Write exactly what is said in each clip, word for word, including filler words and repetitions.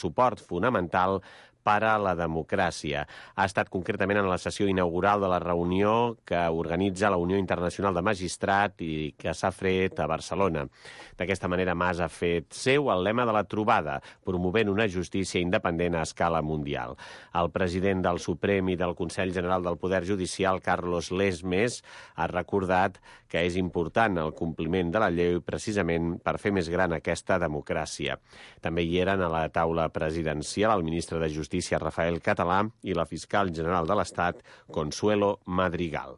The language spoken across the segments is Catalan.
suport fonamental per a la democràcia. Ha estat concretament en la sessió inaugural de la reunió que organitza la Unió Internacional de Magistrats i que s'ha fet a Barcelona. D'aquesta manera, Mas ha fet seu el lema de la trobada, promovent una justícia independent a escala mundial. El president del Suprem i del Consell General del Poder Judicial, Carlos Lesmes, ha recordat que és important el compliment de la llei precisament per fer més gran aquesta democràcia. També hi eren a la taula presidencial el ministre de Justícia, Rafael Català, i la fiscal general de l'Estat, Consuelo Madrigal.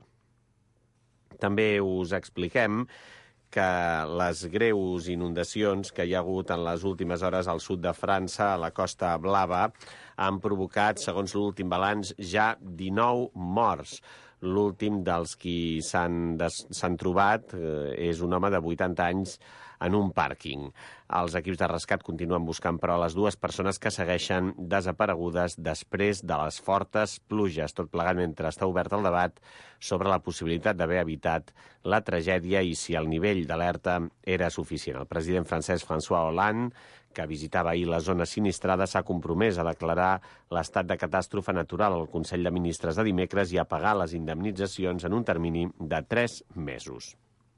També us expliquem que les greus inundacions que hi ha hagut en les últimes hores al sud de França, a la Costa Blava, han provocat, segons l'últim balanç, ja dinou morts. L'últim dels qui s'han trobat eh, és un home de vuitanta anys en un pàrquing. Els equips de rescat continuen buscant, però, les dues persones que segueixen desaparegudes després de les fortes pluges, tot plegat mentre està obert el debat sobre la possibilitat d'haver evitat la tragèdia i si el nivell d'alerta era suficient. El president francès François Hollande, que visitava ahir la zona sinistrada, s'ha compromès a declarar l'estat de catàstrofe natural al Consell de Ministres de dimecres i a pagar les indemnitzacions en un termini de tres mesos.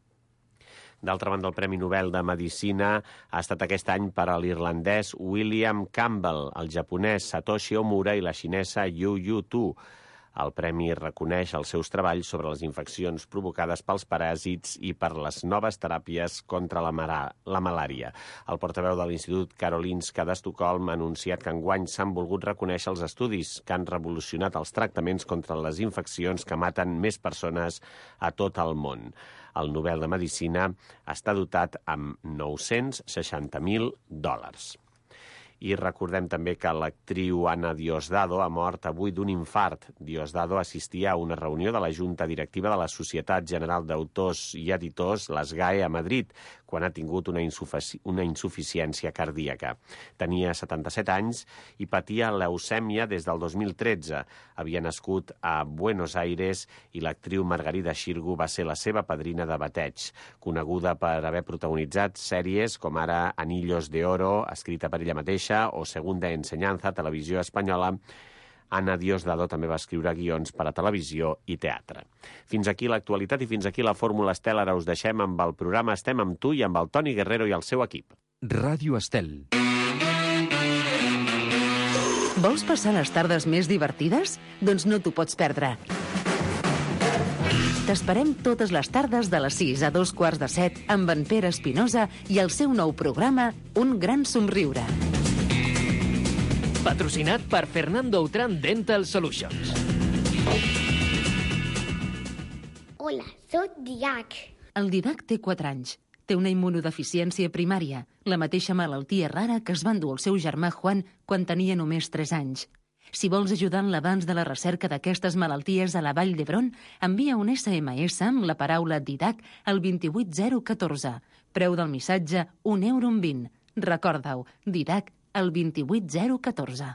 D'altra banda, el Premi Nobel de Medicina ha estat aquest any per a l'irlandès William Campbell, el japonès Satoshi Omura i la xinesa Yu Yu Tu. El premi reconeix els seus treballs sobre les infeccions provocades pels paràsits i per les noves teràpies contra la, la malària. El portaveu de l'Institut Karolinska d'Estocolm ha anunciat que enguany s'han volgut reconèixer els estudis que han revolucionat els tractaments contra les infeccions que maten més persones a tot el món. El Nobel de Medicina està dotat amb nou-cents seixanta mil dòlars. I recordem també que l'actriu Ana Diosdado ha mort avui d'un infart. Diosdado assistia a una reunió de la Junta Directiva de la Societat General d'Autors i Editors, la S G A E, a Madrid, quan ha tingut una, insufici una insuficiència cardíaca. Tenia setanta-set anys i patia leucèmia des del dos mil tretze. Havia nascut a Buenos Aires i l'actriu Margarida Xirgu va ser la seva padrina de bateig, coneguda per haver protagonitzat sèries com ara Anillos de Oro, escrita per ella mateixa, o Segunda Enseñanza, televisió espanyola. Ana Diosdado també va escriure guions per a televisió i teatre. Fins aquí l'actualitat i fins aquí la Fórmula Estel. Ara us deixem amb el programa Estem amb tu i amb el Toni Guerrero i el seu equip. Ràdio Estel. Vols passar les tardes més divertides? Doncs no t'ho pots perdre. T'esperem totes les tardes de les sis a dos quarts de set amb en Pere Espinosa i el seu nou programa Un gran somriure. Patrocinat per Fernando Outram Dental Solutions. Hola, soc Didac. El Didac té quatre anys. Té una immunodeficiència primària, la mateixa malaltia rara que es va endur el seu germà Juan quan tenia només tres anys. Si vols ajudar en l'avanç de la recerca d'aquestes malalties a la Vall d'Hebron, envia un essa ema essa amb la paraula Didac al vint-i-vuit zero catorze. Preu del missatge, un euro amb vint. Recorda-ho, Didac al vint-i-vuit zero catorze.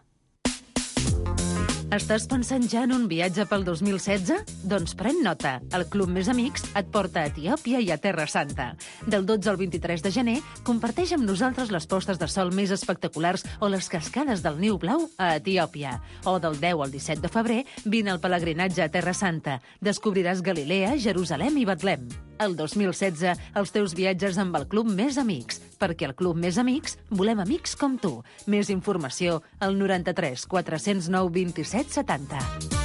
Estàs pensant ja en un viatge pel dos mil setze? Doncs pren nota. El Club Més Amics et porta a Etiòpia i a Terra Santa. Del dotze al vint-i-tres de gener, comparteix amb nosaltres les postes de sol més espectaculars o les cascades del Niu Blau a Etiòpia. O del deu al disset de febrer, vine al pelegrinatge a Terra Santa. Descobriràs Galilea, Jerusalem i Betlem. El dos mil setze, els teus viatges amb el Club Més Amics. Perquè al Club Més Amics volem amics com tu. Més informació al noranta-tres quatre-cents nou vint-i-set setanta.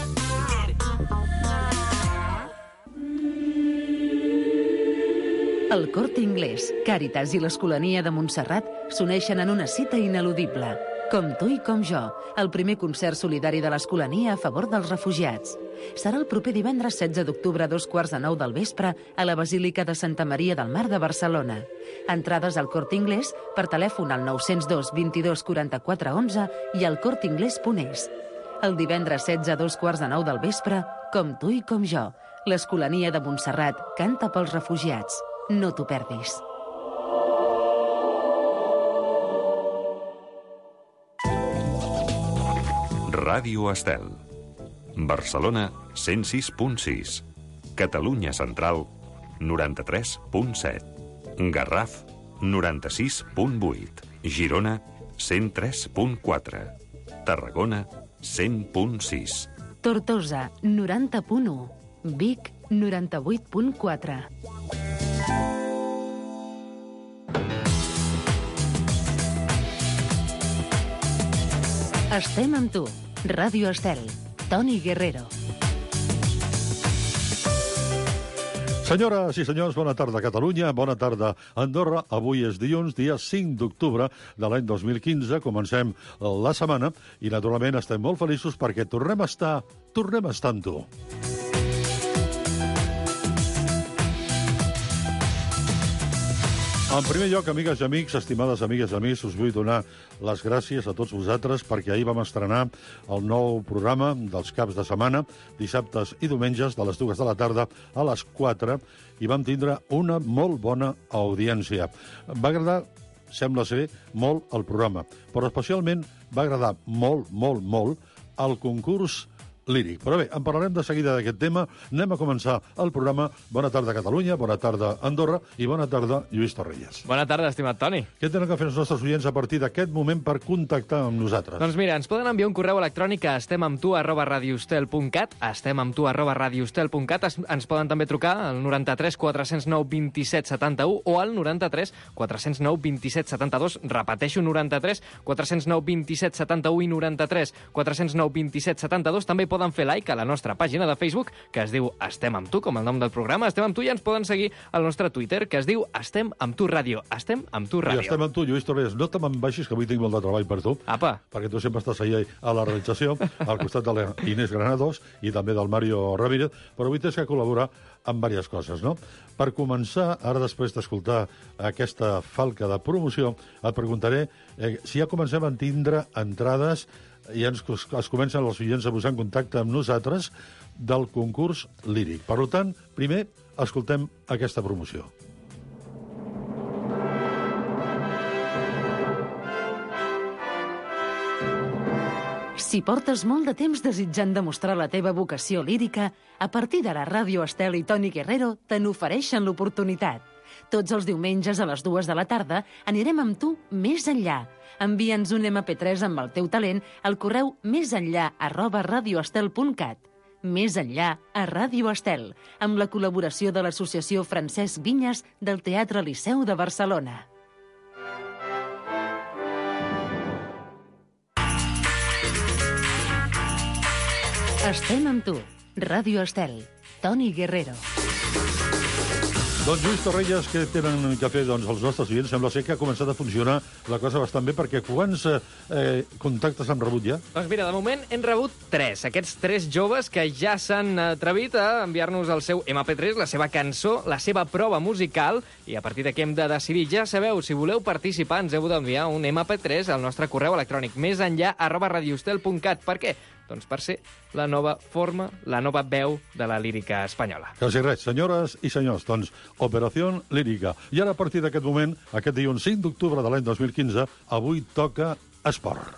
El Corte Inglés, Càritas i l'Escolania de Montserrat s'uneixen en una cita ineludible. Com tu i com jo, el primer concert solidari de l'Escolania a favor dels refugiats. Serà el proper divendres setze d'octubre a dos quarts de nou del vespre a la Basílica de Santa Maria del Mar de Barcelona. Entrades al Corte Inglés per telèfon al nou zero dos vint-i-dos quaranta-quatre onze i al corteinglés punt es. El divendres setze a dos quarts de nou del vespre, com tu i com jo, l'Escolania de Montserrat canta pels refugiats. No t'ho perdis. Ràdio Estel. Barcelona, cent sis punt sis. Catalunya Central, noranta-tres punt set. Garraf, noranta-sis punt vuit. Girona, cent tres punt quatre. Tarragona, cent punt sis. Tortosa, noranta punt u. Vic, noranta-vuit punt quatre. Estem amb tu. Ràdio Estel. Toni Guerrero. Senyores i senyors, bona tarda Catalunya, bona tarda Andorra. Avui és dilluns, dia cinc d'octubre de l'any dos mil quinze. Comencem la setmana i, naturalment, estem molt feliços perquè tornem a estar, tornem a estar amb tu. En primer lloc, amigues i amics, estimades amigues i amics, us vull donar les gràcies a tots vosaltres perquè ahir vam estrenar el nou programa dels caps de setmana, dissabtes i diumenges, de les dues de la tarda a les quatre, i vam tindre una molt bona audiència. Va agradar, sembla ser, molt el programa, però especialment va agradar molt, molt, molt el concurs líric. Però bé, en parlarem de seguida d'aquest tema. Anem a començar el programa. Bona tarda, Catalunya, bona tarda, Andorra, i bona tarda, Lluís Torrelles. Bona tarda, estimat Toni. Què tenen que fer els nostres oients a partir d'aquest moment per contactar amb nosaltres? Doncs mira, ens poden enviar un correu electrònic a estemamtu arroba radiostel.cat, estemamtu arroba radiostel.cat. Ens poden també trucar al noranta-tres quatre-cents nou vint-i-set setanta-u o al noranta-tres quatre-cents nou vint-i-set setanta-dos. Repeteixo, noranta-tres quatre-cents nou vint-i-set setanta-u i noranta-tres quatre-cents nou vint-i-set setanta-dos. També poden fer like a la nostra pàgina de Facebook, que es diu Estem amb tu, com el nom del programa. Estem amb tu, i ens poden seguir al nostre Twitter, que es diu Estem amb tu Ràdio. Estem amb tu Ràdio. I estem amb tu, Lluís Torrelles. No te me'n baixis, que avui tinc molt de treball per tu. Apa. Perquè tu sempre estàs allà a la realització, al costat de la Inés Granados i també del Mario Ramírez, però avui tens que col·laborar amb diverses coses, no? Per començar, ara després d'escoltar aquesta falca de promoció, et preguntaré eh, si ja comencem a tindre entrades i ens, es comencen els oients a posar en contacte amb nosaltres del concurs líric. Per tant, primer, escoltem aquesta promoció. Si portes molt de temps desitjant demostrar la teva vocació lírica, a partir d'ara Ràdio Estel i Toni Guerrero te n'ofereixen l'oportunitat. Tots els diumenges a les dues de la tarda anirem amb tu més enllà. Envia'ns un ema pe tres amb el teu talent al correu mesenllà arroba radioestel.cat. Més enllà a Ràdio Estel, amb la col·laboració de l'Associació Francesc Vinyes del Teatre Liceu de Barcelona. Estem amb tu. Ràdio Estel. Toni Guerrero. Doncs Lluís Torrelles, què tenen que fer doncs, els nostres oients? Sembla ser que ha començat a funcionar la cosa bastant bé, perquè quants eh, contactes han rebut ja? Doncs mira, de moment hem rebut tres. Aquests tres joves que ja s'han atrevit a enviar-nos el seu ema pe tres, la seva cançó, la seva prova musical, i a partir d'aquí hem de decidir. Ja sabeu, si voleu participar, ens heu d'enviar un ema pe tres al nostre correu electrònic mesenllà arroba radiostel.cat. Per què? Doncs per ser la nova forma, la nova veu de la lírica espanyola. Quasi res, senyores i senyors, doncs, Operació Lírica. I ara, a partir d'aquest moment, aquest dilluns cinc d'octubre de l'any dos mil quinze, avui toca esport.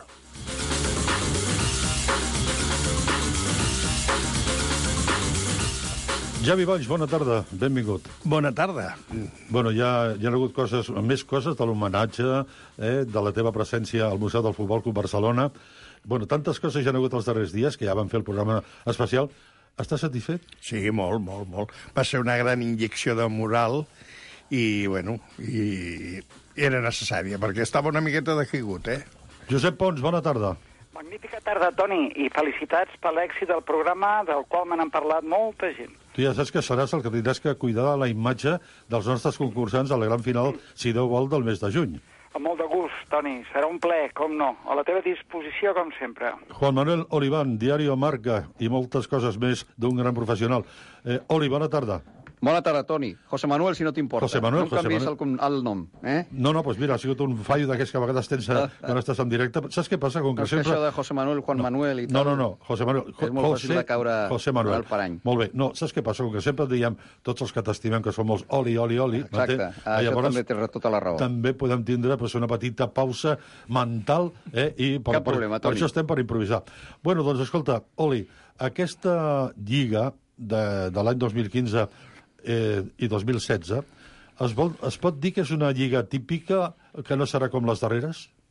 Javi Valls, bona tarda, benvingut. Bona tarda. Bueno, ja hi ha hagut coses, més coses de l'homenatge, eh, de la teva presència al Museu del Futbol Club Barcelona. Bueno, tantes coses hi ha hagut els darrers dies, que ja van fer el programa especial. Estàs satisfet? Sí, molt, molt, molt. Va ser una gran injecció de moral i, bueno, i era necessària, perquè estava una miqueta decaigut, eh? Josep Pons, bona tarda. Magnífica tarda, Toni, i felicitats per l'èxit del programa, del qual me n'han parlat molta gent. Tu ja saps que seràs el que tindràs que cuidar de la imatge dels nostres concursants a la gran final, si Déu vol, del mes de juny. Amb molt de gust, Toni. Serà un plaer, com no. A la teva disposició, com sempre. Juan Manuel Oliván, Diario Marca i moltes coses més d'un gran professional. Eh, Oli, bona tarda. Bona tarda, Toni. José Manuel, si no t'importa. José Manuel, no em José canviïs Manuel. el, el nom, eh? No, no, doncs mira, ha sigut un fallo d'aquests que a vegades tens eh, quan estàs en directe. Saps què passa? Com que No és que sempre... això de José Manuel, Juan no. Manuel i No, tal... no, no, José Manuel. És molt fàcil de caure José Manuel. al parany. Molt bé. No, saps què passa? Com que sempre diem tots els que t'estimem que som molts oli, oli, oli. Exacte. Mate, Ah, això també té tota la raó. També podem tindre pues, una petita pausa mental eh, i per, Cap problema, per, per Toni. això estem per improvisar. Bueno, doncs escolta, Oli, aquesta lliga de, de l'any dos mil quinze eh, i dos mil setze, es, vol, es pot dir que és una lliga típica que no serà com les darreres?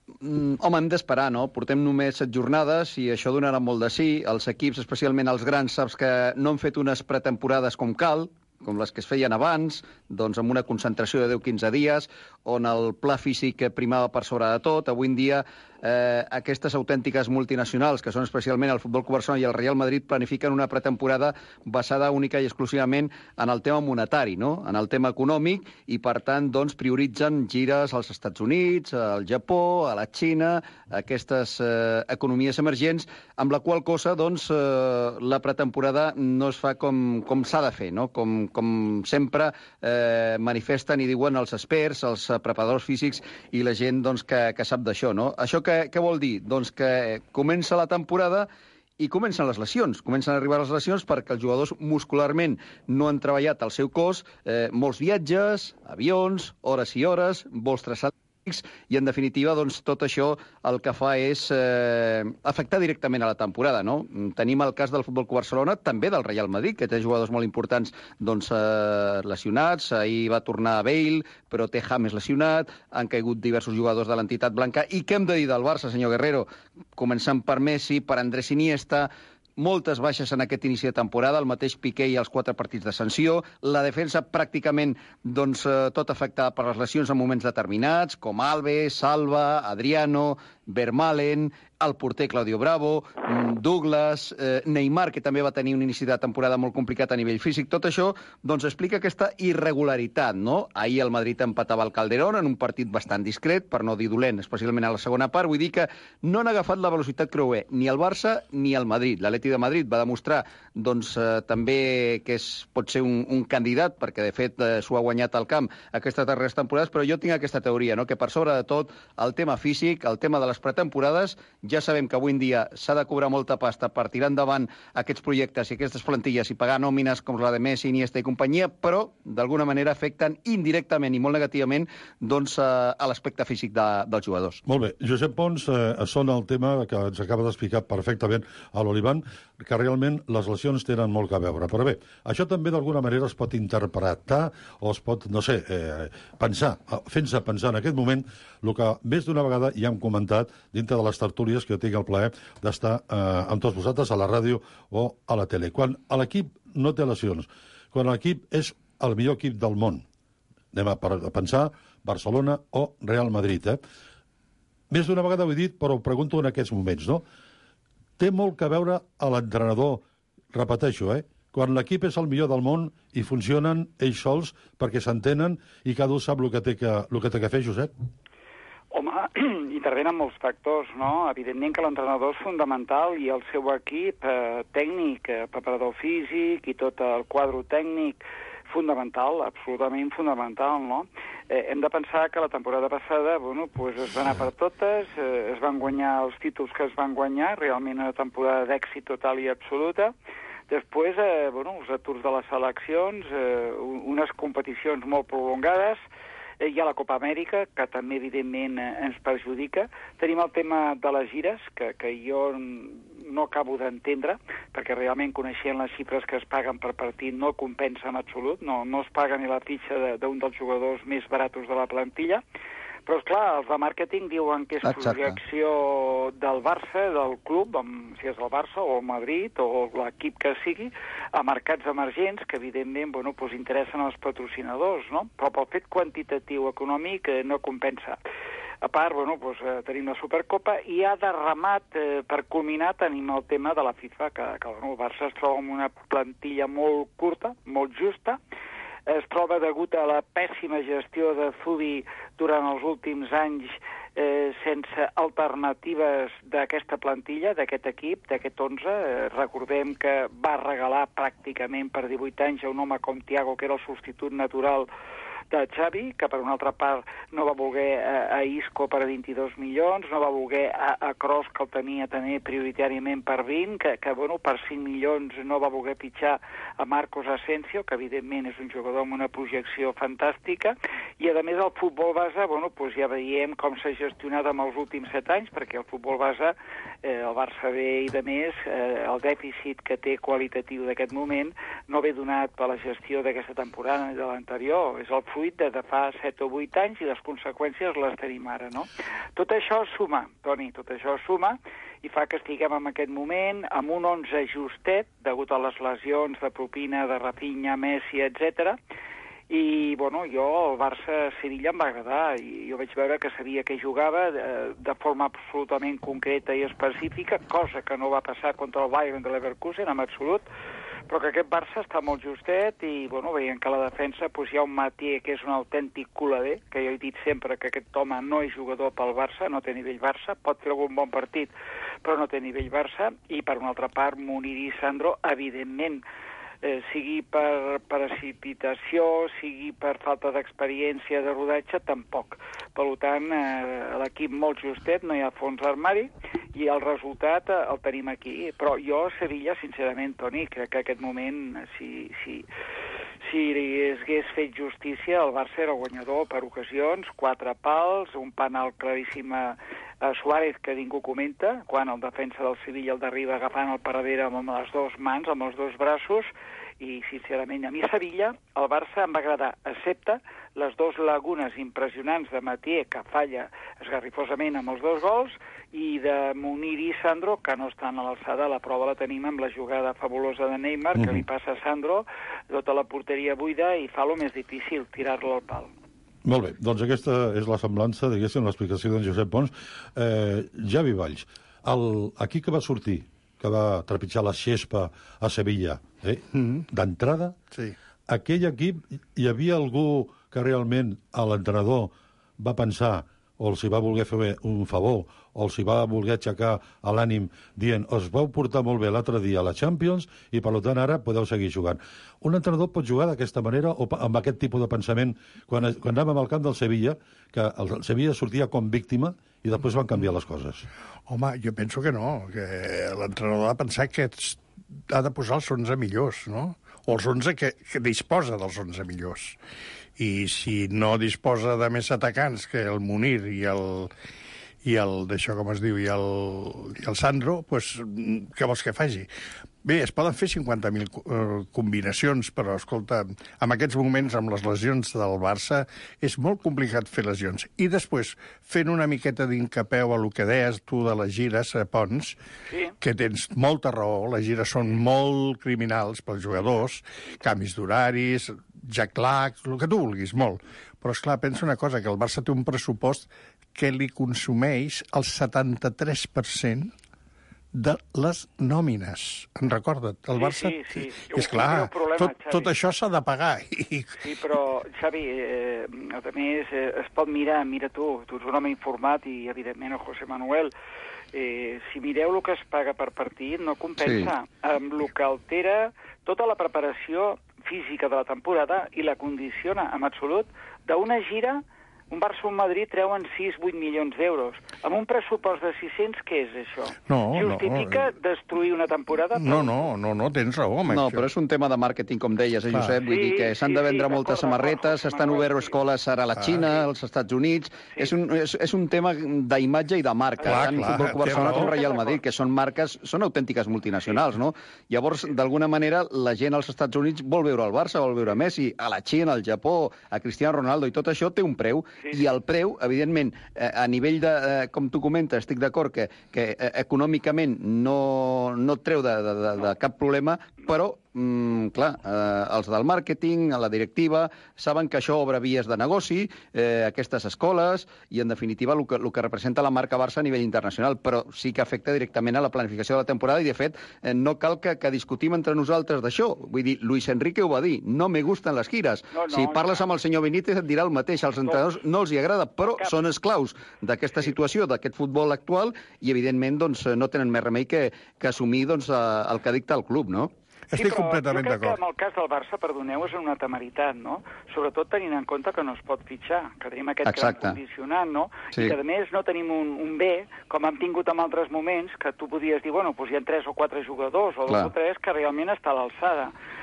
Mm, home, hem d'esperar, no? Portem només set jornades i això donarà molt de sí. Els equips, especialment els grans, saps que no han fet unes pretemporades com cal, com les que es feien abans, doncs amb una concentració de deu a quinze dies, on el pla físic primava per sobre de tot. Avui en dia eh, aquestes autèntiques multinacionals, que són especialment el Futbol Club Barcelona i el Real Madrid, planifiquen una pretemporada basada única i exclusivament en el tema monetari, no? En el tema econòmic, i per tant doncs, prioritzen gires als Estats Units, al Japó, a la Xina, aquestes eh, economies emergents, amb la qual cosa doncs, eh, la pretemporada no es fa com, com s'ha de fer, no? Com, com sempre eh, manifesten i diuen els experts, els preparadors físics i la gent doncs, que, que sap d'això, no? Això què, què vol dir? Doncs que comença la temporada i comencen les lesions. Comencen a arribar les lesions perquè els jugadors muscularment no han treballat al seu cos, eh, molts viatges, avions, hores i hores, vols traçats, i, en definitiva, doncs, tot això el que fa és eh, afectar directament a la temporada, no? Tenim el cas del Futbol Club Barcelona, també del Real Madrid, que té jugadors molt importants doncs, eh, lesionats. Ahir va tornar a Bale, però té James lesionat, han caigut diversos jugadors de l'entitat blanca. I què hem de dir del Barça, senyor Guerrero? Començant per Messi, per Andrés Iniesta, moltes baixes en aquest inici de temporada, el mateix Piqué i els quatre partits de sanció, la defensa pràcticament doncs, eh, tot afectada per les lesions en moments determinats, com Alves, Salva, Adriano, Vermaelen, el porter Claudio Bravo, Douglas, eh, Neymar, que també va tenir un inici de temporada molt complicat a nivell físic. Tot això doncs, explica aquesta irregularitat, no? Ahir el Madrid empatava el Calderón en un partit bastant discret, per no dir dolent, especialment a la segona part. Vull dir que no han agafat la velocitat creuer ni el Barça ni el Madrid. L'Atleti de Madrid va demostrar doncs, eh, també que és, pot ser un, un candidat, perquè de fet eh, s'ho ha guanyat al camp aquestes darreres temporades, però jo tinc aquesta teoria, no? Que per sobre de tot el tema físic, el tema de les pretemporades, ja sabem que avui en dia s'ha de cobrar molta pasta per tirar endavant aquests projectes i aquestes plantilles i pagar nòmines com la de Messi, Iniesta i companyia, però d'alguna manera afecten indirectament i molt negativament doncs, a, a l'aspecte físic de, dels jugadors. Molt bé. Josep Pons eh, sona el tema que ens acaba d'explicar perfectament a l'Olivan, que realment les lesions tenen molt que veure. Però bé, això també d'alguna manera es pot interpretar o es pot, no sé, eh, pensar, fent-se pensar en aquest moment el que més d'una vegada ja hem comentat dintre de les tertúlies que jo tinc el plaer d'estar eh, amb tots vosaltres a la ràdio o a la tele. Quan l'equip no té lesions, quan l'equip és el millor equip del món, anem a pensar Barcelona o Real Madrid, eh? Més d'una vegada ho he dit, però ho pregunto en aquests moments, no? Té molt que veure a l'entrenador, repeteixo, eh? Quan l'equip és el millor del món i funcionen ells sols perquè s'entenen i cada un sap el que té que, el que, té que fer, Josep? Home, intervenen molts factors, no? Evidentment que l'entrenador és fundamental i el seu equip eh, tècnic, eh, preparador físic i tot el quadre tècnic, fundamental, absolutament fundamental, no? Eh, hem de pensar que la temporada passada, bueno, pues es va anar per totes, eh, es van guanyar els títols que es van guanyar, realment una temporada d'èxit total i absoluta. Després, eh, bueno, els aturs de les seleccions, eh, unes competicions molt prolongades, eh, hi ha la Copa Amèrica, que també, evidentment, eh, ens perjudica. Tenim el tema de les gires, que, que jo no acabo d'entendre, perquè realment coneixent les xifres que es paguen per partit no compensa en absolut, no, no es paga ni la fitxa d'un dels jugadors més baratos de la plantilla. Però, esclar, els de màrqueting diuen que és Exacte. projecció del Barça, del club, amb, si és el Barça o el Madrid o l'equip que sigui, a mercats emergents que, evidentment, bueno, pues, interessen als patrocinadors, no? Però pel fet quantitatiu econòmic eh, no compensa. A part, bueno, pues, eh, tenim la Supercopa i ja de remat, eh, per culminar, tenim el tema de la FIFA, que, que bueno, el Barça es troba amb una plantilla molt curta, molt justa, es troba degut a la pèssima gestió de Zubi durant els últims anys eh, sense alternatives d'aquesta plantilla, d'aquest equip, d'aquest onze. Eh, recordem que va regalar pràcticament per divuit anys a un home com Thiago, que era el substitut natural de Xavi, que per una altra part no va voler a, a Isco per vint-i-dos milions, no va voler a, a Kroos, que el tenia també prioritàriament per vint, que, que bueno, per cinc milions no va voler fitxar a Marcos Asensio, que evidentment és un jugador amb una projecció fantàstica, i a més el futbol base, bueno, pues ja veiem com s'ha gestionat en els últims set anys, perquè el futbol base eh, el Barça B i de més, eh, el dèficit que té qualitatiu d'aquest moment no ve donat per la gestió d'aquesta temporada ni de l'anterior, és el fruit de, de fa set o vuit anys i les conseqüències les tenim ara, no? Tot això suma, Toni, tot això suma i fa que estiguem en aquest moment amb un onze justet, degut a les lesions de Propina, de Rafinha, Messi, etcètera. I, bueno, jo, el Barça-Sevilla em va agradar, i jo vaig veure que sabia que jugava de, de forma absolutament concreta i específica, cosa que no va passar contra el Bayern de Leverkusen, en absolut, però que aquest Barça està molt justet i, bueno, veient que a la defensa pues, hi ha un Mathieu que és un autèntic culader, que jo he dit sempre que aquest home no és jugador pel Barça, no té nivell Barça, pot fer algun bon partit, però no té nivell Barça, i per una altra part, Munir i Sandro, evidentment, Eh, sigui per precipitació, sigui per falta d'experiència de rodatge, tampoc. Per tant, eh, l'equip molt justet, no hi ha fons d'armari, i el resultat eh, el tenim aquí. Però jo, a Sevilla, sincerament, Toni, crec que aquest moment, si, si, si es hagués fet justícia, el Barça era guanyador per ocasions, quatre pals, un penal claríssim a a Suárez, que ningú comenta, quan el defensa del Sevilla el derriba agafant el paradera amb les dues mans, amb els dos braços, i, sincerament, a mi a Sevilla el Barça em va agradar, excepte les dues lagunes impressionants de Mathieu, que falla esgarrifosament amb els dos gols, i de Munir i Sandro, que no estan a l'alçada. La prova la tenim amb la jugada fabulosa de Neymar, mm-hmm. que li passa a Sandro, tota la porteria buida, i fa lo més difícil, tirar-lo al pal. Molt bé, doncs aquesta és la semblança, diguéssim, l'explicació d'en Josep Pons. Eh, Javi Valls, el, aquí que va sortir, que va trepitjar la xespa a Sevilla, eh? mm-hmm. d'entrada, sí. aquell equip, hi havia algú que realment a l'entrenador va pensar o els hi va voler fer un favor, o els hi va voler aixecar a l'ànim dient, us vau portar molt bé l'altre dia a la Champions i, per tant, ara podeu seguir jugant. Un entrenador pot jugar d'aquesta manera o amb aquest tipus de pensament? Quan, quan anàvem al camp del Sevilla, que el Sevilla sortia com víctima i després van canviar les coses. Home, jo penso que no, que l'entrenador ha de pensar que ha de posar els onze millors, no? O els onze que, que disposa dels onze millors. I si no disposa de més atacants que el Munir i el, i el d'això com es diu, i el, i el Sandro, pues, què vols que faci? Bé, es poden fer cinquanta mil uh, combinacions, però, escolta, en aquests moments, amb les lesions del Barça, és molt complicat fer lesions. I després, fent una miqueta d'incapeu a lo que deies tu de les gires, eh, Pons, sí. que tens molta raó, les gires són molt criminals pels jugadors, canvis d'horaris, jack lag, el que tu vulguis, molt. Però, esclar, pensa una cosa, que el Barça té un pressupost que li consumeix el setanta-tres per cent de les nòmines. En recorda't, el Barça... Sí, sí, sí. És clar, problema, tot, tot això s'ha de pagar. I... Sí, però, Xavi, eh, a més, eh, es pot mirar, mira tu, tu ets un home informat i, evidentment, el José Manuel, eh, si mireu el que es paga per partit, no compensa. Sí. Amb el que altera tota la preparació física de la temporada i la condiciona, en absolut, d'una gira. Un Barça o un Madrid treuen sis vuit milions d'euros. Amb un pressupost de sis-cents, què és això? No, Justifica no. destruir una temporada? No, no, no, no, tens raó. No, això. Però és un tema de màrqueting, com deies, eh, Josep? Vull sí, dir que s'han sí, de vendre sí, moltes samarretes, s'estan oberts escoles ara a la Xina, ah, sí. als Estats Units... Sí. És, un, és, és un tema d'imatge i de marca, clar, tant clar, Futbol Barcelona com Real Madrid, que són marques, són autèntiques multinacionals, sí. no? Llavors, d'alguna manera, la gent als Estats Units vol veure el Barça, vol veure Messi, a la Xina, al Japó, a Cristiano Ronaldo, i tot això té un preu, sí. i el preu evidentment, eh, a nivell de, eh, com tu comentes, estic d'acord que, que eh, econòmicament no, no et treu de, de, de, de cap problema, però, mm, clar, eh, els del màrqueting, a la directiva, saben que això obre vies de negoci, eh, aquestes escoles, i, en definitiva, el que, el que representa la marca Barça a nivell internacional, però sí que afecta directament a la planificació de la temporada, i, de fet, eh, no cal que, que discutim entre nosaltres d'això. Vull dir, Luis Enrique ho va dir, no me gusten les gires. No, no, si parles amb el senyor Benítez et dirà el mateix, als entrenadors no els hi agrada, però Cap. són esclaus d'aquesta sí. situació, d'aquest futbol actual, i, evidentment, doncs, no tenen més remei que, que assumir doncs, el que dicta el club, no? Sí, Estic però completament jo crec d'acord. que en el cas del Barça, perdoneu, és una temeritat, no? Sobretot tenint en compte que no es pot fitxar, que tenim aquest Exacte. gran condicionant, no? Sí. I que, a més, no tenim un, un B, com hem tingut en altres moments, que tu podies dir, bueno, doncs hi ha tres o quatre jugadors, o Clar. dos o tres, que realment està a l'alçada.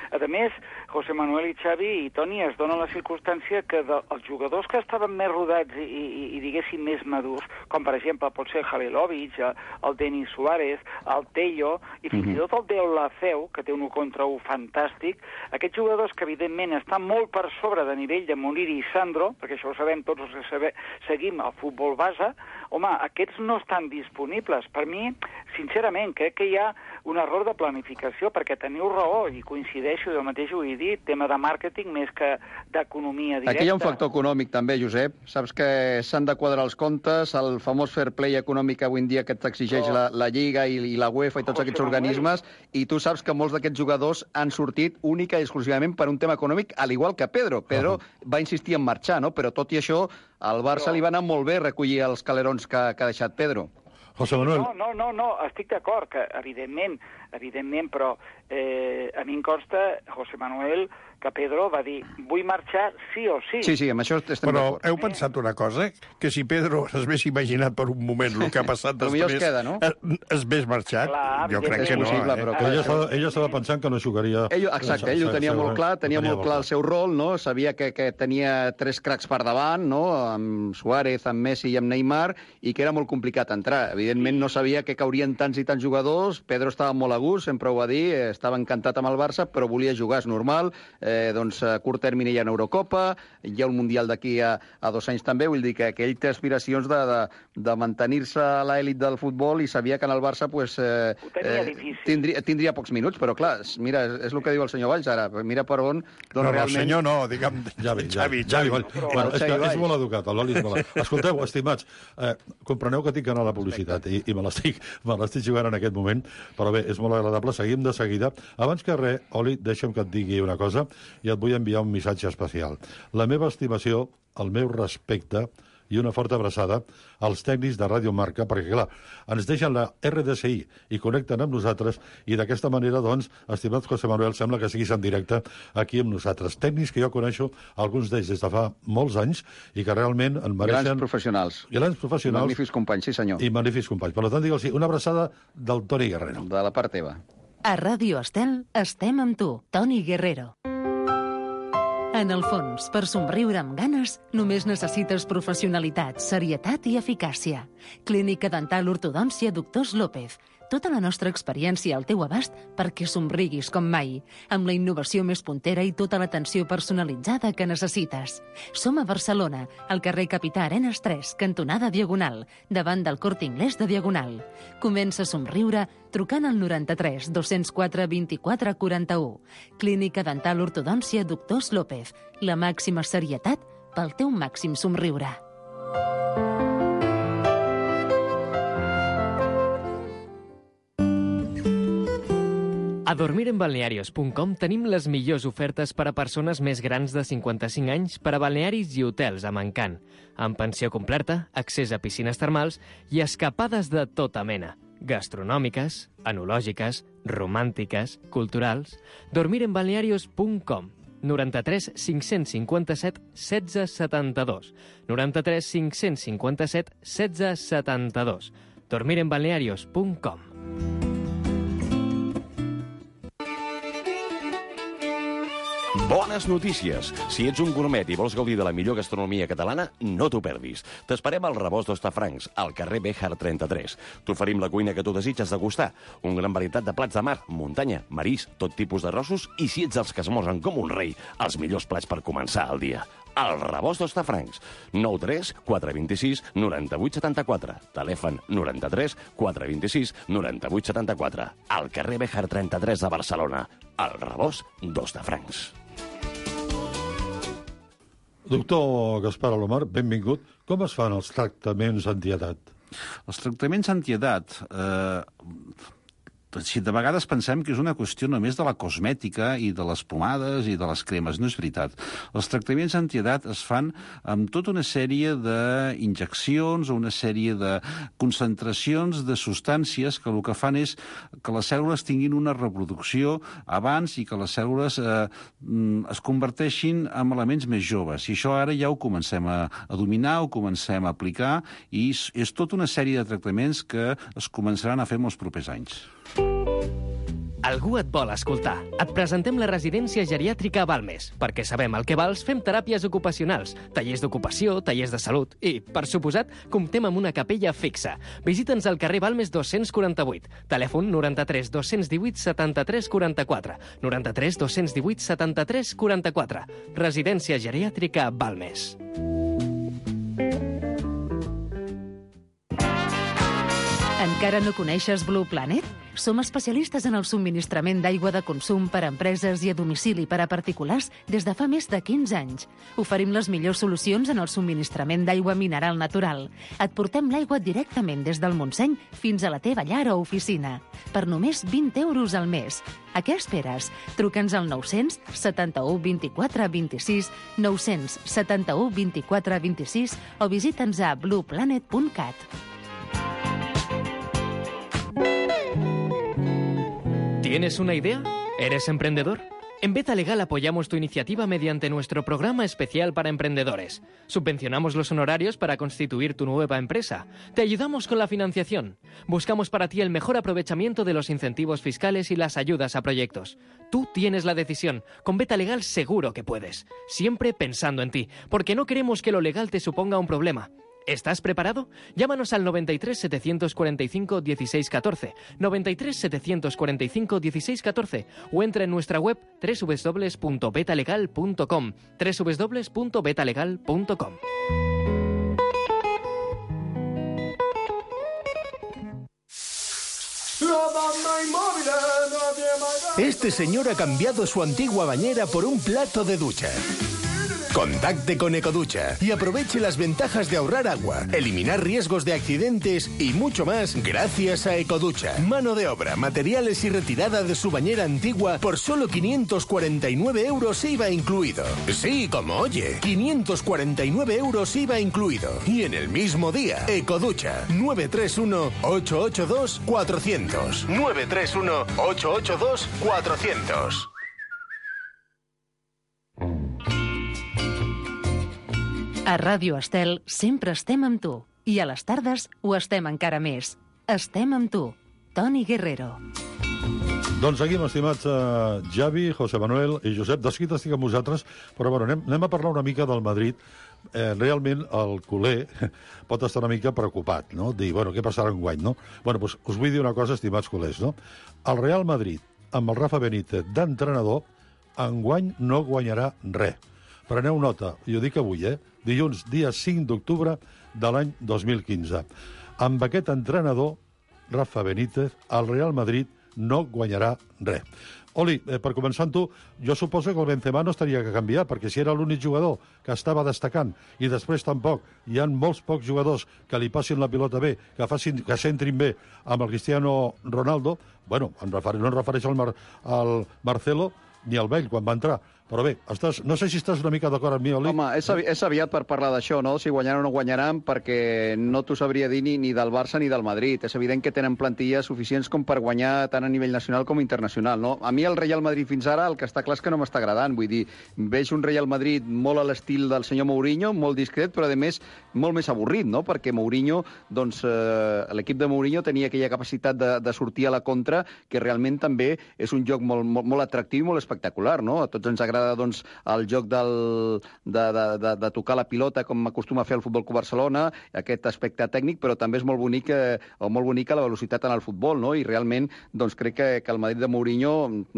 A més, José Manuel i Xavi i Toni es dona la circumstància que de, els jugadors que estaven més rodats i, i, i diguéssim més madurs, com per exemple pot ser Halilovic, el Denis Suárez, el Tello, i fins i tot el Deo Lafeu, que té un u contra u fantàstic, aquests jugadors que evidentment estan molt per sobre de nivell de Muniri i Sandro, perquè això ho sabem tots els que saber, seguim el futbol base, home, aquests no estan disponibles. Per mi, sincerament, crec que hi ha un error de planificació, perquè teniu raó, i coincideixo, jo mateix ho he dit, tema de màrqueting més que d'economia directa. Aquí hi ha un factor econòmic també, Josep. Saps que s'han de quadrar els comptes, el famós fair play econòmic avui en dia que t'exigeix la, la Lliga i, i la UEFA i tots José aquests Manuel. organismes, i tu saps que molts d'aquests jugadors han sortit única i exclusivament per un tema econòmic, al igual que Pedro. Pedro uh -huh. va insistir en marxar, no? Però tot i això, al Barça Però... li va anar molt bé recollir els calerons que, que ha deixat Pedro. José Manuel. No, no, no, no, estic d'acord, que evidentment, evidentment, però eh, a mi em consta, José Manuel, que Pedro va dir, vull marxar sí o sí. Sí, sí, amb això estem d'acord. Però heu pensat una cosa? Que si Pedro s'hagués imaginat per un moment el que ha passat després, es queda, no? es hagués marxat? Clar, jo crec que no. Possible, eh? però Ella, estava, ella estava pensant que no jugaria... Ell, exacte, ell ho tenia molt clar, tenia molt clar el seu rol, no? Sabia que, que tenia tres cracs per davant, no? Amb Suárez, amb Messi i amb Neymar, i que era molt complicat entrar. Evidentment no sabia que caurien tants i tants jugadors. Pedro estava molt a gust, sempre ho va dir, estava encantat amb el Barça, però volia jugar, és normal. Eh, doncs a curt termini hi ha una Eurocopa, hi ha un Mundial d'aquí a, a dos anys també, vull dir que, que ell té aspiracions de, de, de mantenir-se a l'elit del futbol i sabia que en el Barça pues, eh, eh, tindria, tindria pocs minuts, però clar, mira, és, és el que diu el senyor Valls ara, mira per on... No, no, realment... senyor no, diguem... Javi, Javi, Javi, Javi. Però... Bueno, és, que és molt educat, el Loli és molt educat. Escolteu, estimats, eh, compreneu que tinc que anar a la publicitat i, i me l'estic me l'estic jugant en aquest moment, però bé, és molt agradable, seguim de seguida. Abans que res, Oli, deixa'm que et digui una cosa i et vull enviar un missatge especial. La meva estimació, el meu respecte i una forta abraçada als tècnics de Ràdio Marca, perquè, clar, ens deixen la R D C I i connecten amb nosaltres, i d'aquesta manera, doncs, estimat José Manuel, sembla que siguis en directe aquí amb nosaltres. Tècnics que jo coneixo, alguns d'ells des de fa molts anys, i que realment en mereixen... Grans professionals. Grans professionals. I magnífics companys, sí senyor. I magnífics companys. Per tant, digue'ls una abraçada del Toni Guerrero. De la part teva. A Ràdio Estel estem amb tu, Toni Guerrero. En el fons, per somriure amb ganes, només necessites professionalitat, serietat i eficàcia. Clínica Dental Ortodòncia Doctors López. Tota la nostra experiència al teu abast perquè somriguis com mai, amb la innovació més puntera i tota l'atenció personalitzada que necessites. Som a Barcelona, al carrer Capità Arenas tres, cantonada Diagonal, davant del Corte Inglés de Diagonal. Comença a somriure trucant al noranta-tres dos-cents quatre vint-i-quatre quaranta-u. Clínica Dental Ortodòncia Doctors López. La màxima serietat pel teu màxim somriure. A dormirenbalnearios punt com tenim les millors ofertes per a persones més grans de cinquanta-cinc anys per a balnearis i hotels amb encant, amb pensió completa, accés a piscines termals i escapades de tota mena, gastronòmiques, enològiques, romàntiques, culturals. dormirenbalnearios punt com, noranta-tres cinc-cents cinquanta-set setze setanta-dos, noranta-tres cinc-cents cinquanta-set setze setanta-dos, dormirenbalnearios punt com. Bones notícies! Si ets un gourmet i vols gaudir de la millor gastronomia catalana, no t'ho perdis. T'esperem al Rebost d'Hostafrancs, al carrer Béjar trenta-tres. T'oferim la cuina que tu desitges degustar. Un gran varietat de plats de mar, muntanya, marís, tot tipus d'arrossos i, si ets dels que esmorzen com un rei, els millors plats per començar el dia. El Rebost d'Hostafrancs. nou tres quatre dos sis nou vuit set quatre. Telèfon noranta-tres quatre dos sis nou vuit set quatre. Al carrer Béjar trenta-tres de Barcelona. El Rebost d'Hostafrancs. Doctor Gaspar Alomar, benvingut. Com es fan els tractaments antiedat? Els tractaments antiedat... Eh, si de vegades pensem que és una qüestió només de la cosmètica i de les pomades i de les cremes, no és veritat. Els tractaments antiedat es fan amb tota una sèrie d'injeccions o una sèrie de concentracions de substàncies que el que fan és que les cèl·lules tinguin una reproducció abans i que les cèl·lules eh, es converteixin en elements més joves. I això ara ja ho comencem a, a dominar, ho comencem a aplicar i és, és tota una sèrie de tractaments que es començaran a fer en els propers anys. Algú et vol escoltar. Et presentem la residència geriàtrica a Balmes. Perquè sabem el que vals, fem teràpies ocupacionals, tallers d'ocupació, tallers de salut i, per suposat, comptem amb una capella fixa. Visita'ns al carrer Balmes dos-cents quaranta-vuit. Telèfon noranta-tres dos-cents divuit setanta-tres quaranta-quatre. noranta-tres dos-cents divuit setanta-tres quaranta-quatre. Residència geriàtrica Balmes. Encara no coneixes Blue Planet? Som especialistes en el subministrament d'aigua de consum per a empreses i a domicili per a particulars des de fa més de quinze anys. Oferim les millors solucions en el subministrament d'aigua mineral natural. Et portem l'aigua directament des del Montseny fins a la teva llar o oficina. Per només vint euros al mes. A què esperes? Truca'ns al nou-cents setanta-u vint-i-quatre vint-i-sis, nou-cents setanta-u vint-i-quatre vint-i-sis o visita'ns a blue planet punt cat. ¿Tienes una idea? ¿Eres emprendedor? En Beta Legal apoyamos tu iniciativa mediante nuestro programa especial para emprendedores. Subvencionamos los honorarios para constituir tu nueva empresa. Te ayudamos con la financiación. Buscamos para ti el mejor aprovechamiento de los incentivos fiscales y las ayudas a proyectos. Tú tienes la decisión. Con Beta Legal seguro que puedes. Siempre pensando en ti, porque no queremos que lo legal te suponga un problema. ¿Estás preparado? Llámanos al noventa y tres setecientos cuarenta y cinco dieciséis catorce, noventa y tres setecientos cuarenta y cinco dieciséis catorce o entra en nuestra web doble u doble u doble u punto beta legal punto com, doble u doble u doble u punto beta legal punto com. Este señor ha cambiado su antigua bañera por un plato de ducha. Contacte con Ecoducha y aproveche las ventajas de ahorrar agua, eliminar riesgos de accidentes y mucho más gracias a Ecoducha. Mano de obra, materiales y retirada de su bañera antigua por solo quinientos cuarenta y nueve euros I V A incluido. Sí, como oye, quinientos cuarenta y nueve euros I V A incluido. Y en el mismo día, Ecoducha, nueve tres uno, ocho ocho dos, cuatro cero cero. nueve tres uno, ocho ocho dos, cuatro cero cero. A Ràdio Estel sempre estem amb tu. I a les tardes ho estem encara més. Estem amb tu. Toni Guerrero. Doncs seguim, estimats uh, Javi, José Manuel i Josep. De seguida estic amb vosaltres, però bueno, anem, anem a parlar una mica del Madrid. Eh, realment el culer pot estar una mica preocupat, no? Dir, bueno, què passarà enguany, no? Bueno, doncs us vull dir una cosa, estimats culers, no? El Real Madrid, amb el Rafa Benítez d'entrenador, enguany no guanyarà res. Preneu nota, i ho dic avui, eh? Dilluns, dia cinc d'octubre de l'any dos mil quinze. Amb aquest entrenador, Rafa Benítez, el Real Madrid no guanyarà res. Oli, eh, per començar amb tu, jo suposo que el Benzema no estaria que canviar, perquè si era l'únic jugador que estava destacant i després tampoc hi ha molts pocs jugadors que li passin la pilota bé, que facin que s'entrin bé amb el Cristiano Ronaldo, bueno, em refer, no em refereixo al, Mar, al Marcelo ni al Bell quan va entrar. Però bé, estàs, no sé si estàs una mica d'acord amb mi, Oli. Home, és, avi, és aviat per parlar d'això, no? Si guanyaran o no guanyaran, perquè no t'ho sabria dir ni, ni del Barça ni del Madrid. És evident que tenen plantilles suficients com per guanyar tant a nivell nacional com internacional, no? A mi el Real Madrid fins ara el que està clar és que no m'està agradant. Vull dir, veig un Real Madrid molt a l'estil del senyor Mourinho, molt discret, però a més molt més avorrit, no? Perquè Mourinho, doncs, eh, l'equip de Mourinho tenia aquella capacitat de, de sortir a la contra, que realment també és un joc molt, molt, molt atractiu i molt espectacular, no? A tots ens agrada, doncs, el joc del, de, de, de, de tocar la pilota com acostuma a fer el Futbol Club Barcelona, aquest aspecte tècnic, però també és molt bonic, eh, o molt bonica la velocitat en el futbol, no? I realment doncs, crec que, que el Madrid de Mourinho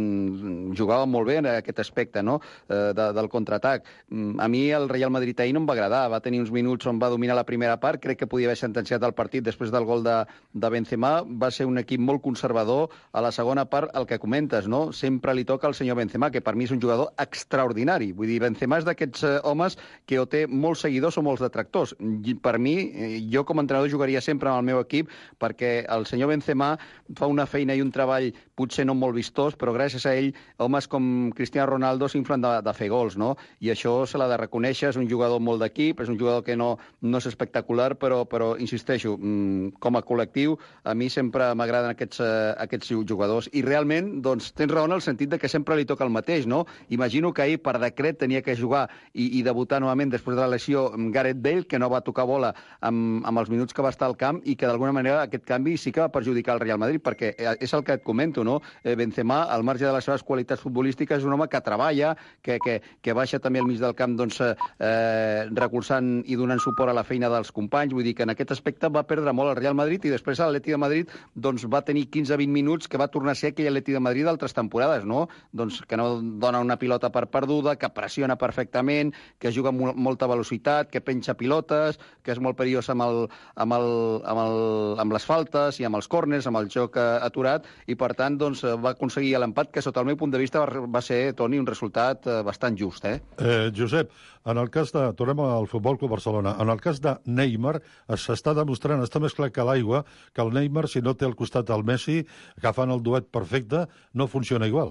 mm, jugava molt bé en aquest aspecte, no? eh, de, del contraatac. Mm, a mi el Real Madrid ahir no em va agradar, va tenir uns minuts on va dominar la primera part, crec que podia haver sentenciat el partit després del gol de, de Benzema, va ser un equip molt conservador. A la segona part, el que comentes, no? Sempre li toca al senyor Benzema, que per mi és un jugador extraordinari. Vull dir, Benzema és d'aquests eh, homes que o té molts seguidors o molts detractors. I per mi, eh, jo com a entrenador jugaria sempre amb el meu equip perquè el senyor Benzema fa una feina i un treball potser no molt vistós, però gràcies a ell homes com Cristiano Ronaldo s'inflen de, de fer gols, no? I això se l'ha de reconèixer, és un jugador molt d'equip, és un jugador que no, no és espectacular, però, però insisteixo, mm, com a col·lectiu, a mi sempre m'agraden aquests, eh, aquests jugadors. I realment, doncs, tens raó en el sentit de que sempre li toca el mateix, no? Imagina M'imagino que ahir, per decret, tenia que jugar i, i debutar novament després de la lesió Gareth Bale, que no va tocar bola amb, amb els minuts que va estar al camp i que, d'alguna manera, aquest canvi sí que va perjudicar el Real Madrid, perquè és el que et comento, no? Benzema, al marge de les seves qualitats futbolístiques, és un home que treballa, que, que, que baixa també al mig del camp, doncs, eh, recolzant i donant suport a la feina dels companys. Vull dir que en aquest aspecte va perdre molt el Real Madrid i després l'Atleti de Madrid doncs, va tenir quinze a vint minuts que va tornar a ser aquell Atleti de Madrid d'altres temporades, no? Doncs que no dona una pilota per perduda, que pressiona perfectament, que juga amb molta velocitat, que penja pilotes, que és molt perillós amb, el, amb, el, amb, el, amb les faltes i amb els córners, amb el joc aturat, i per tant doncs, va aconseguir l'empat, que sota el meu punt de vista va, va ser, Toni, un resultat bastant just. Eh? Eh, Josep, en el cas de... Tornem al Futbol Club Barcelona. En el cas de Neymar, s'està demostrant, està més clar que l'aigua, que el Neymar, si no té al costat el Messi, que fan el duet perfecte, no funciona igual.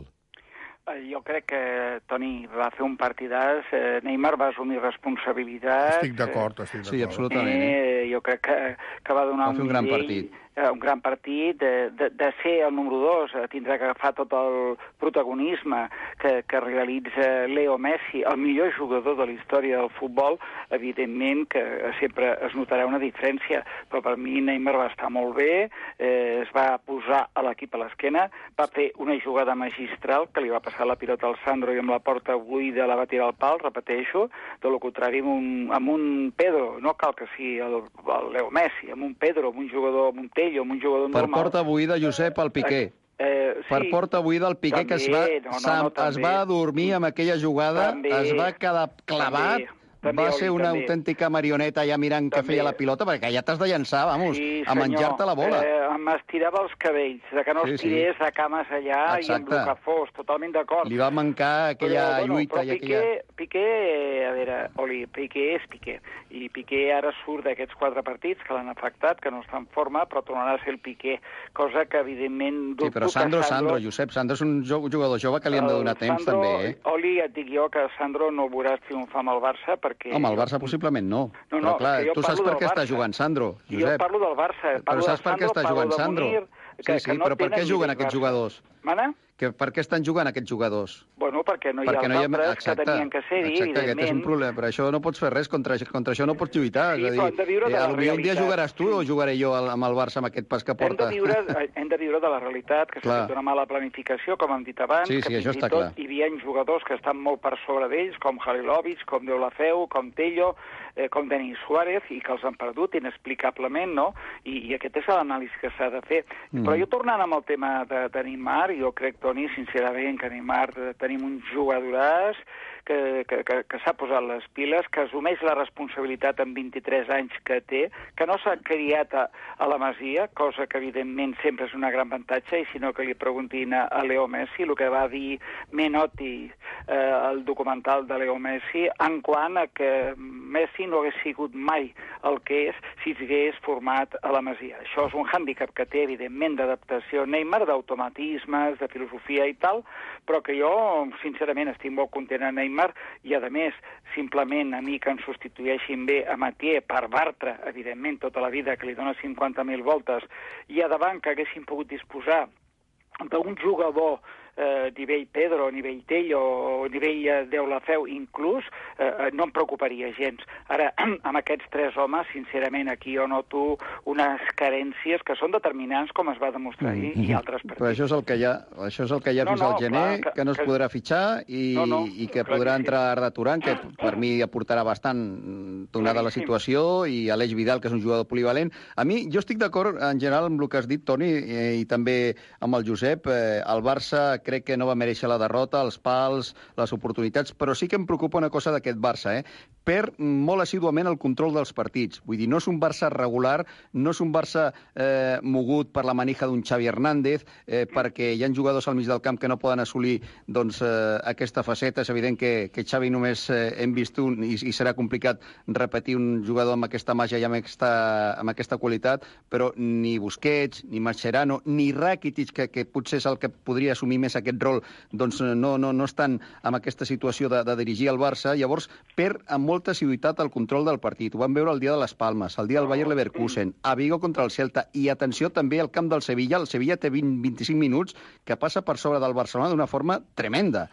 Jo crec que Toni va fer un partidàs, eh, Neymar va assumir responsabilitats... Estic d'acord, estic d'acord. Sí, absolutament. Eh, jo crec que, que va donar va fer un, un gran partit. un gran partit, de, de, de ser el número dos, tindrà que agafar tot el protagonisme que, que realitza Leo Messi, el millor jugador de la història del futbol. Evidentment que sempre es notarà una diferència, però per mi Neymar va estar molt bé, eh, es va posar a l'equip a l'esquena, va fer una jugada magistral que li va passar la pilota al Sandro i amb la porta buida la va tirar al pal, repeteixo, de lo contrari amb un, amb un Pedro, no cal que sigui el, el Leo Messi, amb un Pedro, amb un jugador, amb un Tello, amb un jugador per normal. Per porta buida, Josep, el Piqué. Eh, sí, per porta buida, el Piqué, també, que es va, no, no, no, es va dormir amb aquella jugada, també, es va quedar clavat, també. També, va ser una també. autèntica marioneta ja mirant també. Què feia la pilota, perquè ja t'has de llançar, vamos, sí, a menjar-te la bola. Eh, m'estirava els cabells, de que no sí, es tirés sí. de cames allà Exacte. i amb el que fos, totalment d'acord. Li va mancar aquella però, bueno, lluita però i Piqué, aquella... Piqué, eh, a veure, Oli, Piqué és Piqué, i Piqué ara surt d'aquests quatre partits que l'han afectat, que no està en forma, però tornarà a ser el Piqué, cosa que evidentment... Sí, però Sandro, Sandro, Sandro, Josep, Sandro és un jugador jove que li hem de donar temps, Sandro, també, eh? Oli, et dic jo que Sandro no el veuràs triomfar amb el Barça, perquè... Home, el Barça possiblement no. No, no, però clar, tu saps per què Barça. està jugant Sandro, Josep. Jo parlo del Barça. Però saps per què està jugant Sandro? Munir, sí, que, sí, que no però per què juguen aquests Barça. jugadors? Mana? Que, per què estan jugant aquests jugadors? Bueno, perquè no hi perquè ha no els hi ha... altres exacte, que tenien que ser-hi, exacte, evidentment. Aquest és un problema, per això no pots fer res, contra, contra això no pots lluitar. Sí, és a dir, però hem de viure de la potser un dia realitat. jugaràs tu o jugaré jo amb el Barça amb aquest pas que porta? Hem de viure, hem de viure de la realitat, que s'ha fet una mala planificació, com hem dit abans, sí, sí, que això fins està i tot clar. hi havia jugadors que estan molt per sobre d'ells, com Halilovic, com Deulofeu, com Tello, eh, com Denis Suárez, i que els han perdut inexplicablement, no? I, i aquest és l'anàlisi que s'ha de fer. Mm. Però jo tornant amb el tema de, de Neymar, jo crec, Toni, sincerament, que Neymar tenim un jugadoràs que, que, que, que s'ha posat les piles, que assumeix la responsabilitat amb vint-i-tres anys que té, que no s'ha criat a, a la Masia, cosa que evidentment sempre és una gran avantatge, i si no que li preguntin a, a Leo Messi, el que va dir Menotti, eh, el documental de Leo Messi, en quant a que Messi no hagués sigut mai el que és si s'hagués format a la Masia. Això és un hàndicap que té, evidentment, d'adaptació Neymar, d'automatismes, de filosofia i tal, però que jo, sincerament, estic molt content a Neymar, i, a més, simplement a mi que em substitueixin bé a Mathieu per Bartra, evidentment, tota la vida, que li dona cinquanta mil voltes, i a davant que haguessin pogut disposar d'un jugador eh, nivell Pedro, nivell Tello, o nivell eh, Deulofeu, inclús, eh, no em preocuparia gens. Ara, amb aquests tres homes, sincerament, aquí jo noto unes carències que són determinants, com es va demostrar ahir, mm -hmm. i altres partits. Però això és el que hi ha, això és el que hi ha no, fins no, al gener, clar, que, que no es que... podrà fitxar i, no, no, i que podrà que entrar sí. Arda Turan, que per mi aportarà bastant donada la situació, i Aleix Vidal, que és un jugador polivalent. A mi, jo estic d'acord en general amb el que has dit, Toni, i, i també amb el Josep. Eh, el Barça crec que no va mereixer la derrota, els pals, les oportunitats, però sí que em preocupa una cosa d'aquest Barça, eh? Perd molt assíduament el control dels partits. Vull dir, no és un Barça regular, no és un Barça eh, mogut per la manija d'un Xavi Hernández, eh, perquè hi ha jugadors al mig del camp que no poden assolir doncs, eh, aquesta faceta. És evident que, que Xavi només eh, hem vist un, i, i serà complicat repetir un jugador amb aquesta màgia i amb aquesta, amb aquesta qualitat, però ni Busquets, ni Mascherano, ni Rakitic, que, que potser és el que podria assumir més aquest rol, doncs no, no, no estan en aquesta situació de, de dirigir el Barça. Llavors perd amb molta assiduïtat el control del partit. Ho vam veure el dia de les Palmes, el dia del Bayer Leverkusen, a Vigo contra el Celta, i atenció també al camp del Sevilla. El Sevilla té vint a vint-i-cinc minuts que passa per sobre del Barcelona d'una forma tremenda.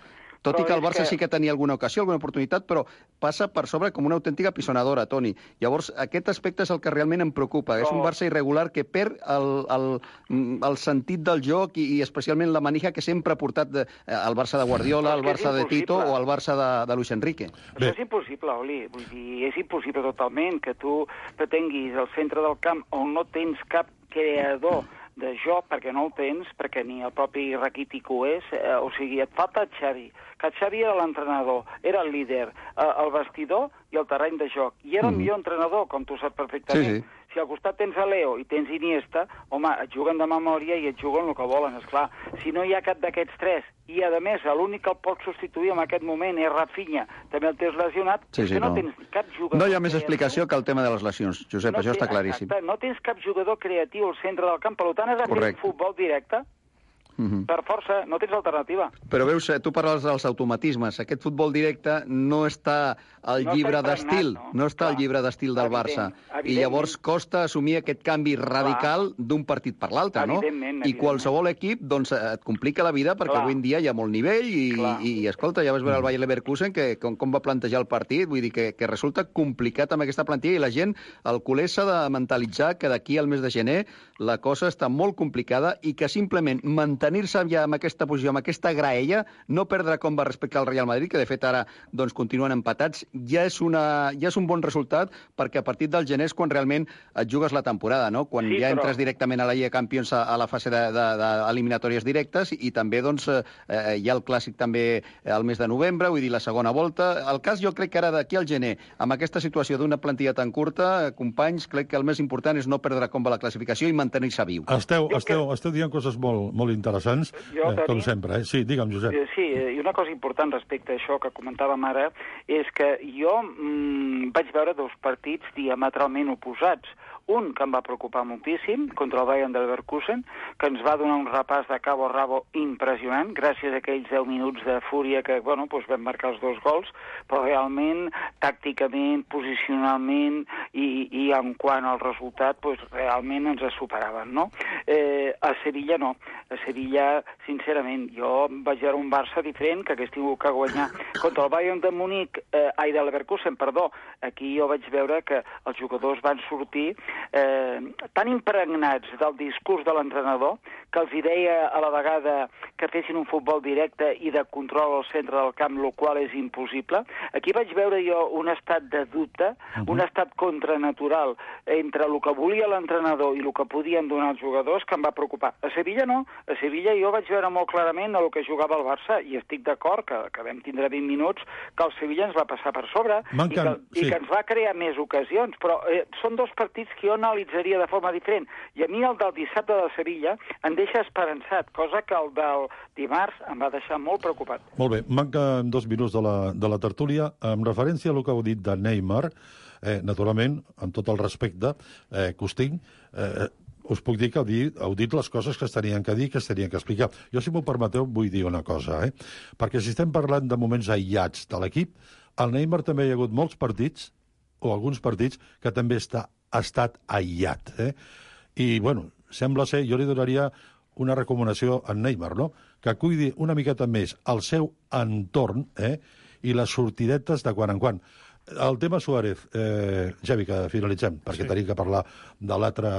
Tot Però i que el és Barça que- sí que tenia alguna ocasió, alguna oportunitat, però passa per sobre com una autèntica pisonadora, Toni. Llavors, aquest aspecte és el que realment em preocupa. És un Però- Barça irregular que perd el, el, el sentit del joc i, i especialment la manija que sempre ha portat de, el Barça de Guardiola, Però és el que és Barça de Tito impossible. o el Barça de, de Luis Enrique. Això és impossible, Oli. Vull dir, és impossible totalment que tu pretenguis al centre del camp on no tens cap creador de joc, perquè no el tens, perquè ni el propi Rakitic ho és, eh, o sigui, et falta el Xavi, que el Xavi era l'entrenador, era el líder, eh, el vestidor i el terreny de joc, i era el Mhm. millor entrenador, com tu saps perfectament. Sí, sí. Si al costat tens a Leo i tens Iniesta, home, et juguen de memòria i et juguen el que volen, esclar. Si no hi ha cap d'aquests tres, i a més l'únic que el pot substituir en aquest moment és Rafinha, també el tens lesionat, Sí, és sí, que no, no. tens cap jugador No hi ha més creatiu. explicació que el tema de les lesions, Josep, No això té- està claríssim. Exacte, no tens cap jugador creatiu al centre del camp, per tant has de fer Correcte. futbol directe. Mhm. Per força, no tens alternativa. Però veus, eh, tu parles dels automatismes. Aquest futbol directe no està al No està llibre impregnat, d'estil, no? no està al Clar. llibre d'estil del Evident, Barça. I evidentment. llavors costa assumir aquest canvi radical d'un partit per l'altre, no? Evidentment, I evidentment. qualsevol equip doncs, et complica la vida perquè Clar. avui en dia hi ha molt nivell i, Clar. i, i escolta, ja vas veure el Bayer Leverkusen que, com, com va plantejar el partit, vull dir que, que resulta complicat amb aquesta plantilla i la gent, el culer s'ha de mentalitzar que d'aquí al mes de gener la cosa està molt complicada i que simplement mantenir-se ja en aquesta posició, amb aquesta graella, no perdre com va respecte al Real Madrid, que de fet ara doncs, continuen empatats, ja és, una, ja és un bon resultat perquè a partir del gener és quan realment et jugues la temporada, no? Quan Sí, ja però- entres directament a la Lliga de Campions a, a la fase d'eliminatòries de, de, de directes i també doncs, eh, hi ha el clàssic també al mes de novembre, vull dir la segona volta. El cas jo crec que ara d'aquí al gener, amb aquesta situació d'una plantilla tan curta, eh, companys, crec que el més important és no perdre com va la classificació i mantenir-se viu. Esteu, Jo esteu, esteu dient coses molt, molt interessants, Jo, eh, Toni? com sempre. Eh? Sí, digue'm, Josep. Eh, Sí, eh, i una cosa important respecte a això que comentàvem ara és que jo mm, vaig veure dos partits diametralment oposats. Un que em va preocupar moltíssim, contra el Bayern de Leverkusen, que ens va donar un repàs de cabo a rabo impressionant, gràcies a aquells deu minuts de fúria que, bueno, doncs vam marcar els dos gols, però realment, tàcticament, posicionalment i, i en quant al resultat, doncs realment ens superaven, no? Eh, a Sevilla no. A Sevilla, sincerament, jo vaig veure un Barça diferent que hagués tingut que guanyar. Contra el Bayern de Múnich, eh, ai, de Leverkusen, perdó, aquí jo vaig veure que els jugadors van sortir eh, tan impregnats del discurs de l'entrenador que els hi deia a la vegada que fessin un futbol directe i de control al centre del camp, el qual és impossible. Aquí vaig veure jo un estat de dubte, uh-huh. un estat contranatural entre el que volia l'entrenador i el que podien donar els jugadors que em va preocupar. A Sevilla no. A Sevilla jo vaig veure molt clarament el que jugava el Barça i estic d'acord que, que vam tindre vint minuts que el Sevilla ens va passar per sobre Manquen, i, que, sí. i que ens va crear més ocasions, però eh, són dos partits que jo analitzaria de forma diferent. I a mi el del dissabte de Sevilla em deixa esperançat, cosa que el del dimarts em va deixar molt preocupat. Molt bé, manquen dos minuts de la, de la tertúlia. En referència a el que heu dit de Neymar, eh, naturalment, amb tot el respecte eh, que us tinc, eh, us puc dir que heu dit, heu dit les coses que es tenien que dir, que es tenien que explicar. Jo, si m'ho permeteu, vull dir una cosa, eh? Perquè si estem parlant de moments aïllats de l'equip, al Neymar també hi ha hagut molts partits, o alguns partits, que també està, ha estat aïllat. Eh? I, bueno, sembla ser, jo li donaria una recomanació a Neymar, no? Que cuidi una miqueta més el seu entorn eh? i les sortidetes de quan en quan. El tema Suárez, eh, Javi, que finalitzem, perquè sí. tenim que parlar de l'altra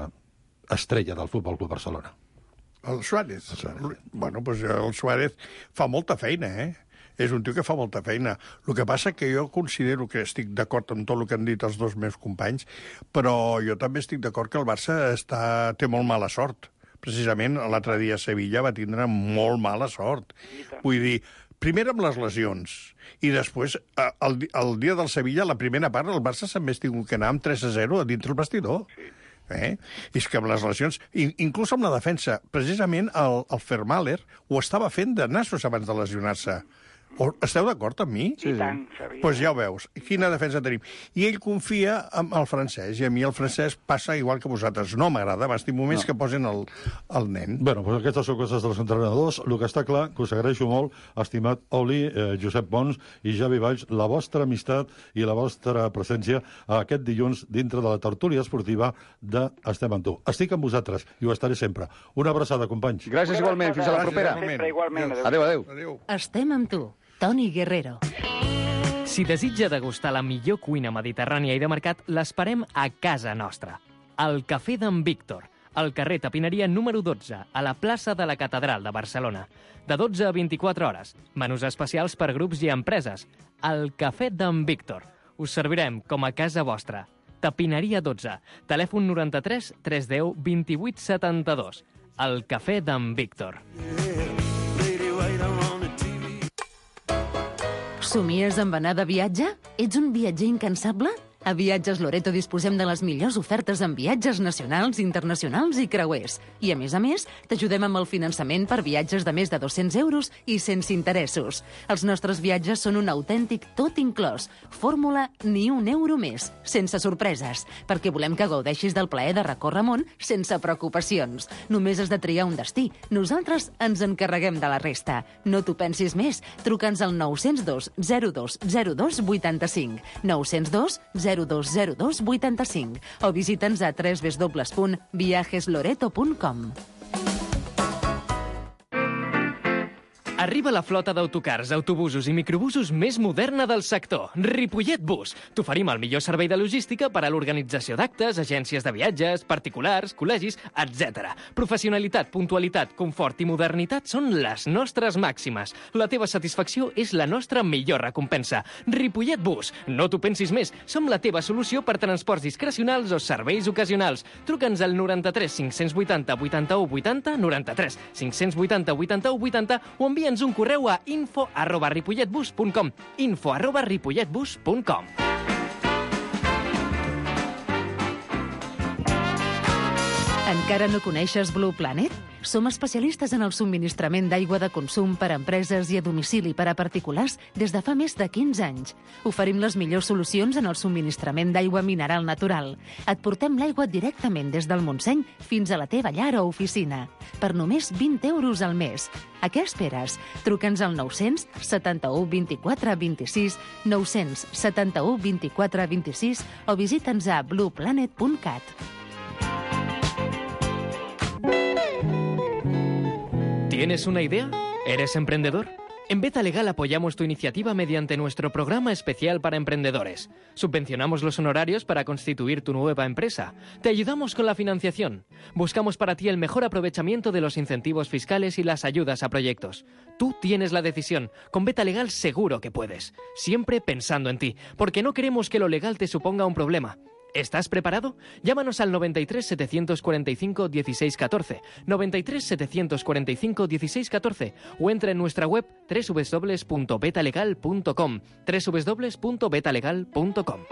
estrella del Futbol Club Barcelona. El Suárez. El Suárez. Bueno, doncs el Suárez fa molta feina, eh? És un tio que fa molta feina. El que passa que jo considero que estic d'acord amb tot el que han dit els dos meus companys, però jo també estic d'acord que el Barça està, té molt mala sort. Precisament l'altre dia a Sevilla va tindre molt mala sort. Vull dir, primer amb les lesions, i després, el, el dia del Sevilla, la primera part, el Barça s'ha tingut que anar amb tres a zero a dintre el vestidor. Sí. Eh? I és que amb les lesions, inclús amb la defensa, precisament el, el Vermaelen ho estava fent de nassos abans de lesionar-se. O, esteu d'acord amb mi? Sí, I tant, Xavier. Doncs pues ja ho veus. Quina defensa tenim. I ell confia en el francès, i a mi el francès passa igual que vosaltres. No m'agrada, m'estimo més no. que posin el, el nen. Bueno, pues aquestes són coses dels entrenadors. El que està clar, que us agraeixo molt, estimat Oli, eh, Josep Pons i Javi Valls, la vostra amistat i la vostra presència aquest dilluns dintre de la tertúlia esportiva de Estem amb tu. Estic amb vosaltres i ho estaré sempre. Una abraçada, companys. Gràcies igualment. Fins a la propera. Sempre, igualment. Adéu, adéu. adéu. Estem amb tu. Toni Guerrero. Si desitja degustar la millor cuina mediterrània i de mercat, l'esperem a casa nostra. Al Cafè d'en Víctor, al carrer Tapineria número dotze, a la plaça de la Catedral de Barcelona. De dotze a vint-i-quatre hores. Menús especials per grups i empreses. Al Cafè d'en Víctor. Us servirem com a casa vostra. Tapineria dotze. Telèfon noranta-tres tres deu vint-i-vuit setanta-dos. Al Cafè d'en Víctor. Somies amb anar de viatge? Ets un viatger incansable? A Viatges Loreto disposem de les millors ofertes en viatges nacionals, internacionals i creuers. I, a més a més, t'ajudem amb el finançament per viatges de més de dos-cents euros i sense interessos. Els nostres viatges són un autèntic tot inclòs. Fórmula ni un euro més, sense sorpreses, perquè volem que gaudeixis del plaer de recórrer món sense preocupacions. Només has de triar un destí. Nosaltres ens encarreguem de la resta. No t'ho pensis més. Truca'ns al nou zero dos zero dos zero dos vuitanta-cinc. nou zero dos zero dos zero dos vuitanta-cinc o visita'ns a w w w punt viajes loreto punt com. Arriba la flota d'autocars, autobusos i microbusos més moderna del sector, Ripollet Bus. T'oferim el millor servei de logística per a l'organització d'actes, agències de viatges, particulars, col·legis, etcètera. Professionalitat, puntualitat, confort i modernitat són les nostres màximes. La teva satisfacció és la nostra millor recompensa. Ripollet Bus. No t'ho pensis més. Som la teva solució per transports discrecionals o serveis ocasionals. Truca'ns al noranta-tres cinc-cents vuitanta vuitanta-u vuitanta, noranta-tres cinc-cents vuitanta vuitanta-u vuitanta o envia'ns un correu a info arroba ripolletbus punt com. info arroba ripolletbus punt com. Encara no coneixes Blue Planet? Som especialistes en el subministrament d'aigua de consum per a empreses i a domicili per a particulars des de fa més de quinze anys. Oferim les millors solucions en el subministrament d'aigua mineral natural. Et portem l'aigua directament des del Montseny fins a la teva llar o oficina, per només vint euros al mes. A què esperes? Truca'ns al nou-cents setanta-u vint-i-quatre vint-i-sis, nou-cents setanta-u vint-i-quatre vint-i-sis o visita'ns a blue planet punt cat. ¿Tienes una idea? ¿Eres emprendedor? En Beta Legal apoyamos tu iniciativa mediante nuestro programa especial para emprendedores. Subvencionamos los honorarios para constituir tu nueva empresa. Te ayudamos con la financiación. Buscamos para ti el mejor aprovechamiento de los incentivos fiscales y las ayudas a proyectos. Tú tienes la decisión. Con Beta Legal seguro que puedes. Siempre pensando en ti, porque no queremos que lo legal te suponga un problema. ¿Estás preparado? Llámanos al noventa y tres setecientos cuarenta y cinco dieciséis catorce, noventa y tres setecientos cuarenta y cinco dieciséis catorce o entra en nuestra web doble u doble u doble u punto betalegal punto com, doble u doble u doble u punto betalegal punto com.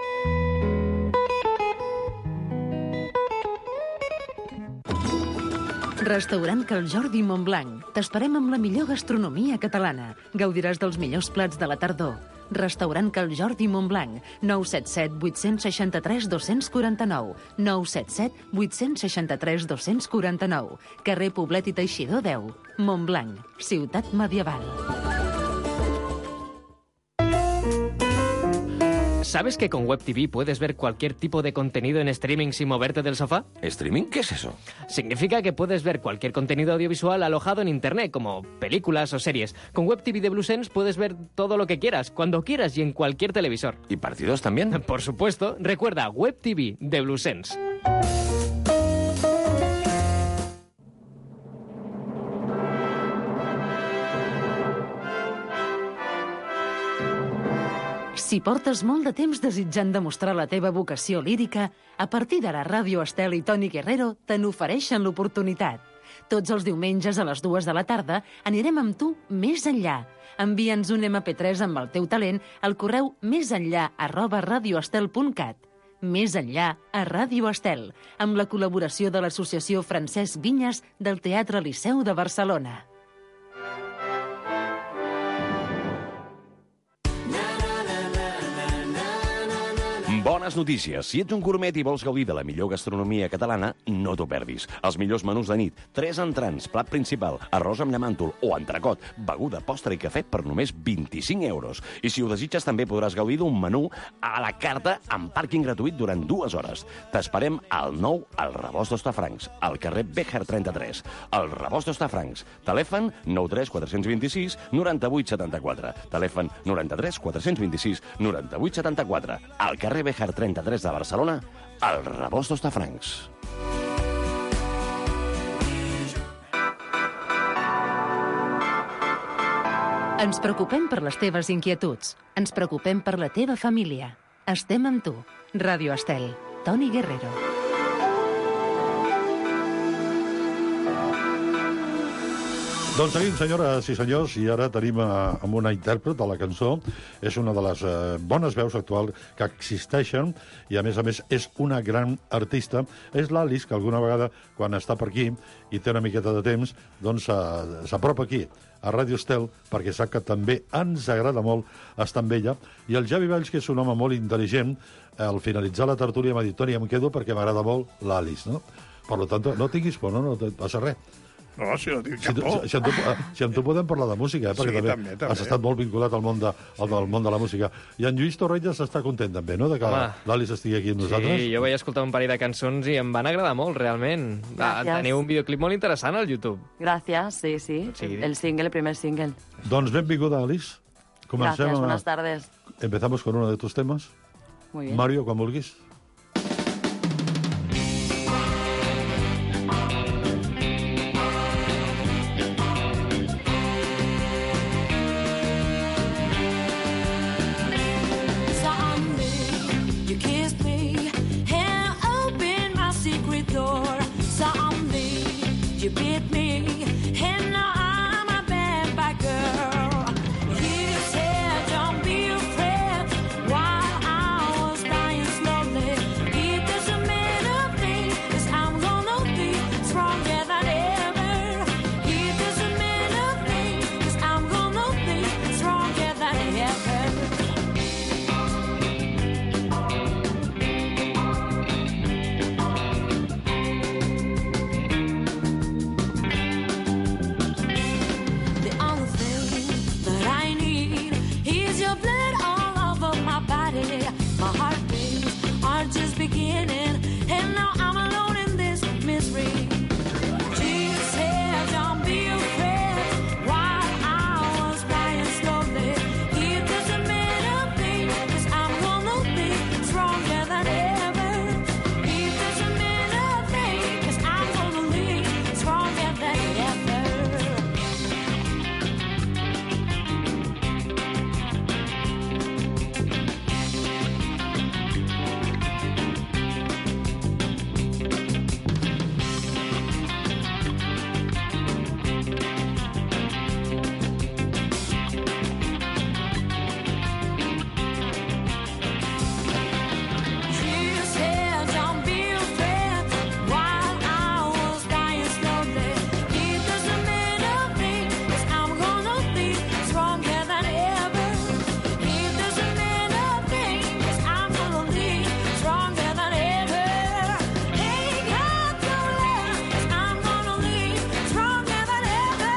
Restaurant Cal Jordi Montblanc. T'esperem amb la millor gastronomia catalana. Gaudiràs dels millors plats de la tardor. Restaurant Cal Jordi Montblanc. nou set set vuit sis tres dos quatre nou. nou set set vuit sis tres dos quatre nou. Carrer Poblet i Teixidor deu. Montblanc, ciutat medieval. ¿Sabes que con Web T V puedes ver cualquier tipo de contenido en streaming sin moverte del sofá? ¿Streaming? ¿Qué es eso? Significa que puedes ver cualquier contenido audiovisual alojado en Internet, como películas o series. Con Web T V de BlueSense puedes ver todo lo que quieras, cuando quieras y en cualquier televisor. ¿Y partidos también? Por supuesto. Recuerda, Web T V de BlueSense. Si portes molt de temps desitjant demostrar la teva vocació lírica, a partir d'ara Ràdio Estel i Toni Guerrero te n'ofereixen l'oportunitat. Tots els diumenges a les dues de la tarda anirem amb tu més enllà. Envia'ns un ema pe tres amb el teu talent al correu mesenllà arroba radioestel punt cat. Més enllà a Ràdio Estel, amb la col·laboració de l'Associació Francesc Vinyes del Teatre Liceu de Barcelona. Bones notícies. Si ets un gourmet i vols gaudir de la millor gastronomia catalana, no t'ho perdis. Els millors menús de nit, tres entrants, plat principal, arròs amb llamàntol o entrecot, beguda, postre i cafè per només vint-i-cinc euros. I si ho desitges, també podràs gaudir d'un menú a la carta amb pàrquing gratuït durant dues hores. T'esperem al nou al Rebost d'Hostafrancs, al carrer Béjar trenta-tres. El Rebost d'Hostafrancs. Telèfon nou tres quatre dos sis nou vuit set quatre. Telèfon nou tres quatre dos sis nou vuit set quatre. Al carrer Béjar trenta-tres de Barcelona, al Rebost d'Hostafrancs. Ens preocupem per les teves inquietuds. Ens preocupem per la teva família. Estem amb tu. Ràdio Estel. Toni Guerrero. Doncs seguim, senyores i senyors, i ara tenim a, amb una intèrpret de la cançó. És una de les eh, bones veus actuals que existeixen i, a més a més, és una gran artista. És l'Alice, que alguna vegada, quan està per aquí i té una miqueta de temps, doncs s'apropa aquí, a Ràdio Estel, perquè sap que també ens agrada molt estar amb ella. I el Javi Valls, que és un home molt intel·ligent, al finalitzar la tertúlia m'ha dit: Toni, em quedo perquè m'agrada molt l'Alice, no? Per tant, no tinguis por, no, no passa res. No, si no tinc Si, cap tu, por. si, si, amb tu, si amb tu podem parlar de música, eh? Perquè Sí, també, també, també. has estat molt vinculat al món, de, al, al món de la música. I en Lluís Torrelles està content també, no?, de que l'Alice estigui aquí amb nosaltres. Sí, jo vaig escoltar un parell de cançons i em van agradar molt, realment. Ah, Gràcies. teniu un videoclip molt interessant al YouTube. Gracias, sí, sí. Sí. El single, el primer single. Doncs benvinguda, Alice. Comencem Gracias, a- buenas tardes. Empezamos con uno de tus temas. Muy bien. Mario, quan vulguis. Someday you kissed me and opened my secret door. Someday you bit me and now I'm a bad, bad girl. You said don't be afraid while I was dying slowly. It doesn't matter, thing, 'cause I'm gonna be stronger than ever. It doesn't matter, thing, 'cause I'm gonna be stronger than ever. The only thing that I need is your blood all over my body. My heartbeats are just beginning, and now I'm alone in this misery. Jesus said, don't be afraid while I was dying slowly. It doesn't matter, thing, 'cause I'm gonna be stronger than ever. It doesn't matter, thing, 'cause I'm gonna be stronger than ever. Jesus said, don't be afraid while I was dying slowly. It doesn't matter, thing, 'cause I'm gonna be stronger than ever. It doesn't matter, thing, 'cause I'm gonna be stronger than ever. Ain't got to let, 'cause I'm gonna be stronger than ever.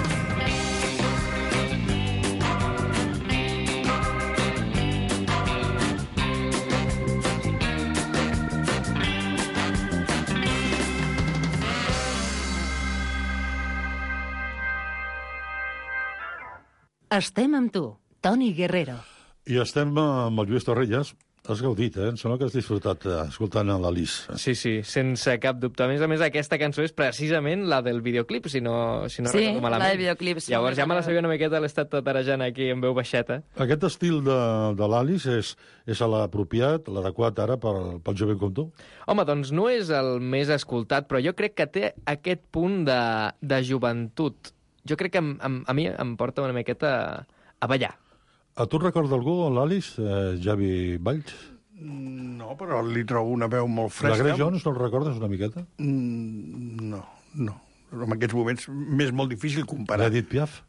Estem amb tu, Toni Guerrero. I estem amb el Lluís Torrelles. Has gaudit, eh? Em sembla que has disfrutat eh, escoltant a l'Alice. Sí, sí, sense cap dubte. A més a més, aquesta cançó és precisament la del videoclip, si no, si no Sí, recordo malament. la del videoclip, sí. Llavors ja me la sabia una miqueta, l'he estat tatarejant aquí en veu baixeta. Aquest estil de, de l'Alice és, és l'apropiat, l'adequat ara pel, pel jovent com tu? Home, doncs no és el més escoltat, però jo crec que té aquest punt de, de joventut. Jo crec que em, em, a mi em porta una miqueta a ballar. A tu et recorda algú, l'Alice, eh, Javi Valls? No, però li trobo una veu molt fresca. La Grace Jones, no el recordes una miqueta? Mm, no, no. En aquests moments m'és molt difícil comparar. L'Edith Piaf?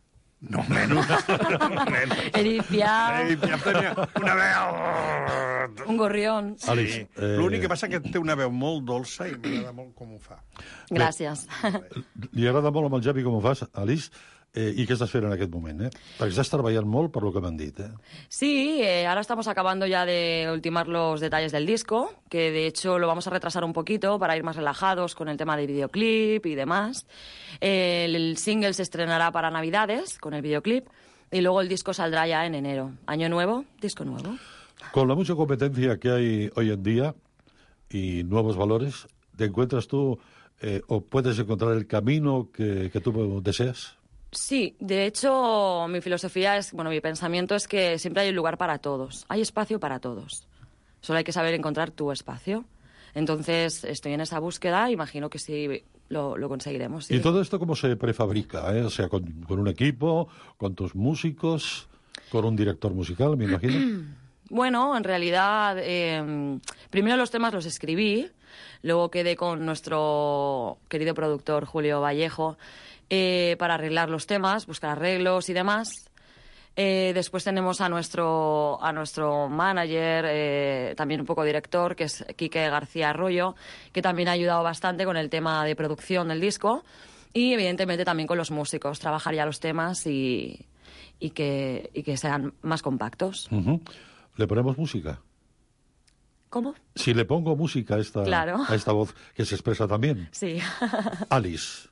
No, menys. No, menys. Edith Piaf. Edith Piaf tenia una veu... Un gorrión. Sí. Alice, eh... L'únic que passa que té una veu molt dolça i m'agrada molt com ho fa. Gràcies. Li agrada molt amb el Javi com ho fas, Alice. Eh, ¿Y qué estás haciendo en aquel momento? Eh? Perquè estàs treballant molt per lo que m'han dit. Eh? Sí, eh, ahora estamos acabando ya de ultimar los detalles del disco, que de hecho lo vamos a retrasar un poquito para ir más relajados con el tema del videoclip y demás. Eh, el, el single se estrenará para Navidades con el videoclip y luego el disco saldrá ya en enero. Año nuevo, disco nuevo. Con la mucha competencia que hay hoy en día y nuevos valores, ¿te encuentras tú eh, o puedes encontrar el camino que, que tú deseas? Sí, de hecho, mi filosofía es, bueno, mi pensamiento es que siempre hay un lugar para todos. Hay espacio para todos. Solo hay que saber encontrar tu espacio. Entonces, estoy en esa búsqueda, imagino que sí lo, lo conseguiremos. Sí. ¿Y todo esto cómo se prefabrica? Eh? O sea, con, con un equipo, con tus músicos, con un director musical, me imagino. Bueno, en realidad, eh, primero los temas los escribí, luego quedé con nuestro querido productor Julio Vallejo, Eh, para arreglar los temas, buscar arreglos y demás. Eh, después tenemos a nuestro, a nuestro manager, eh, también un poco director, que es Quique García Arroyo, que también ha ayudado bastante con el tema de producción del disco. Y evidentemente también con los músicos, trabajar ya los temas y, y, que, y que sean más compactos. Uh-huh. ¿Le ponemos música? ¿Cómo? Si le pongo música a esta, claro. a esta voz que se expresa también. Sí. Alice.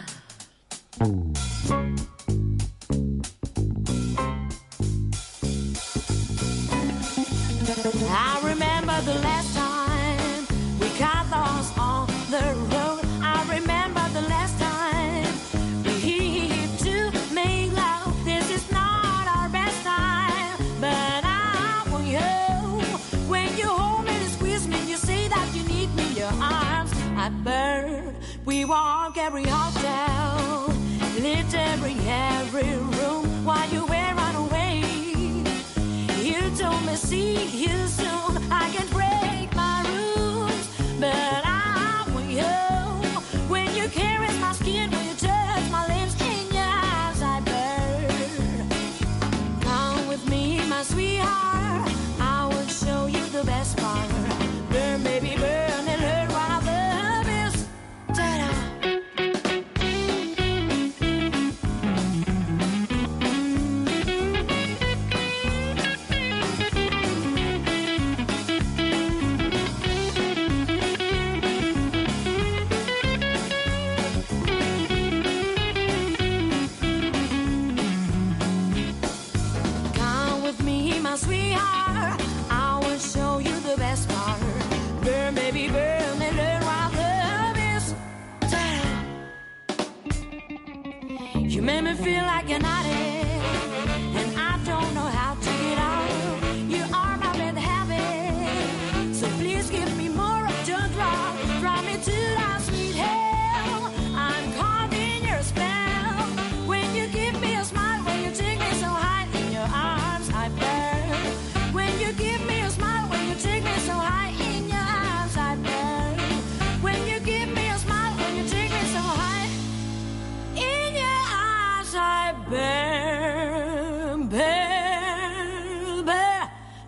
I remember the last time we got lost on the road. I remember the last time we hit to make love. This is not our best time, but I want you. When you hold me and squeeze me, you say that you need me. Your arms I burn. We walk every hotel, littering every room while you were on away. You told me, see you soon. I can't break my rules, but I want you. When you caress my skin, when you touch my lips, in your eyes I burn. Come with me, my sweetheart. I will show you the best part. Burn, baby, burn, and learn what I love is. Ta-da. You made me feel like an addict, and I don't know how to get out. You are my bad habit, so please give me more of your drug. Drive me to that sweet hell. I'm caught in your spell. When you give me a smile, when you take me so high in your arms, I burn. When you give me a smile, when you take me so high in your arms, I burn. When you give me a smile, when you take me so high in your arms, I burn, burn, burn,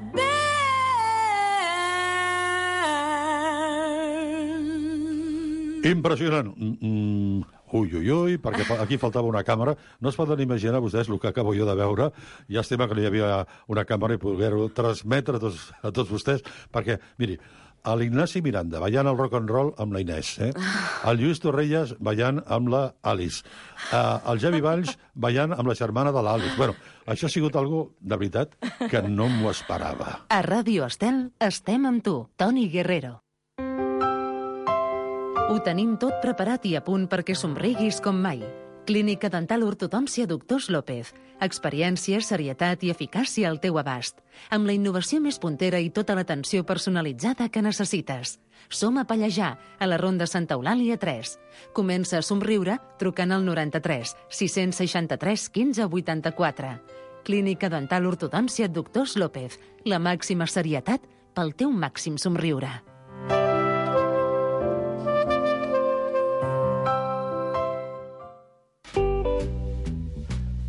burn. Impressionant. Mm, mm, ui, ui, ui, perquè fa- aquí faltava una càmera. No es poden imaginar vostès el que acabo jo de veure. Llàstima que no hi havia una càmera i poder-ho transmetre a tots, a tots vostès, perquè, miri, a l'Ignasi Miranda ballant el rock and roll amb la Inés, eh? el Lluís Torrelles ballant amb la Alice, eh, el Javi Valls ballant amb la germana de l'Alice. Bueno, això ha sigut algo de veritat que no m'ho esperava. A Ràdio Estel estem amb tu, Toni Guerrero. Ho tenim tot preparat i a punt perquè somriguis com mai. Clínica Dental Ortodòncia Doctors López. Experiència, serietat i eficàcia al teu abast. Amb la innovació més puntera i tota l'atenció personalitzada que necessites. Som a Pallejà, a la Ronda Santa Eulàlia tres. Comença a somriure trucant al noranta-tres sis-cents seixanta-tres quinze vuitanta-quatre. Clínica Dental Ortodòncia Doctors López. La màxima serietat pel teu màxim somriure.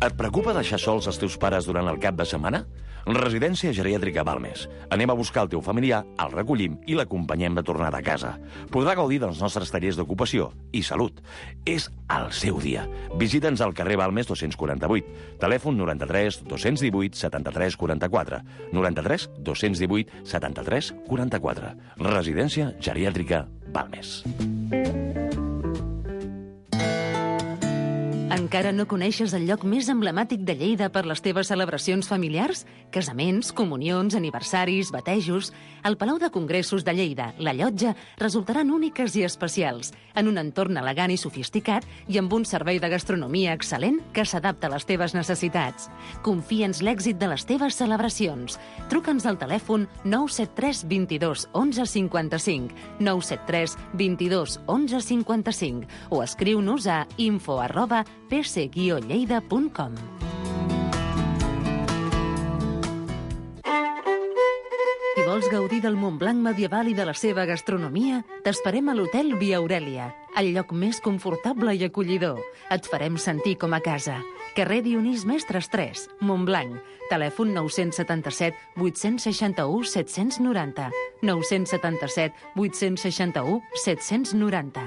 Et preocupa deixar sols els teus pares durant el cap de setmana? Residència Geriàtrica Balmes. Anem a buscar el teu familiar, el recollim i l'acompanyem de tornada a casa. Podrà gaudir dels nostres tallers d'ocupació i salut. És el seu dia. Visita'ns al carrer Balmes dos-cents quaranta-vuit. Telèfon noranta-tres dos-cents divuit setanta-tres quaranta-quatre. noranta-tres dos-cents divuit setanta-tres quaranta-quatre. Residència Geriàtrica Balmes. Encara no coneixes el lloc més emblemàtic de Lleida per les teves celebracions familiars? Casaments, comunions, aniversaris, batejos... El Palau de Congressos de Lleida, la Llotja, resultaran úniques i especials, en un entorn elegant i sofisticat i amb un servei de gastronomia excel·lent que s'adapta a les teves necessitats. Confia'ns l'èxit de les teves celebracions. Truca'ns al telèfon nou set tres vint-i-dos onze cinquanta-cinc, nou set tres vint-i-dos onze cinquanta-cinc o escriu-nos a info arroba p c guió lleida punt com. Si vols gaudir del Montblanc medieval i de la seva gastronomia, t'esperem a l'Hotel Via Aurèlia, el lloc més confortable i acollidor. Et farem sentir com a casa. Carrer Dionís Mestres tres, Montblanc. Telèfon nou set set vuit sis u set nou zero, nou set set vuit sis u set nou zero.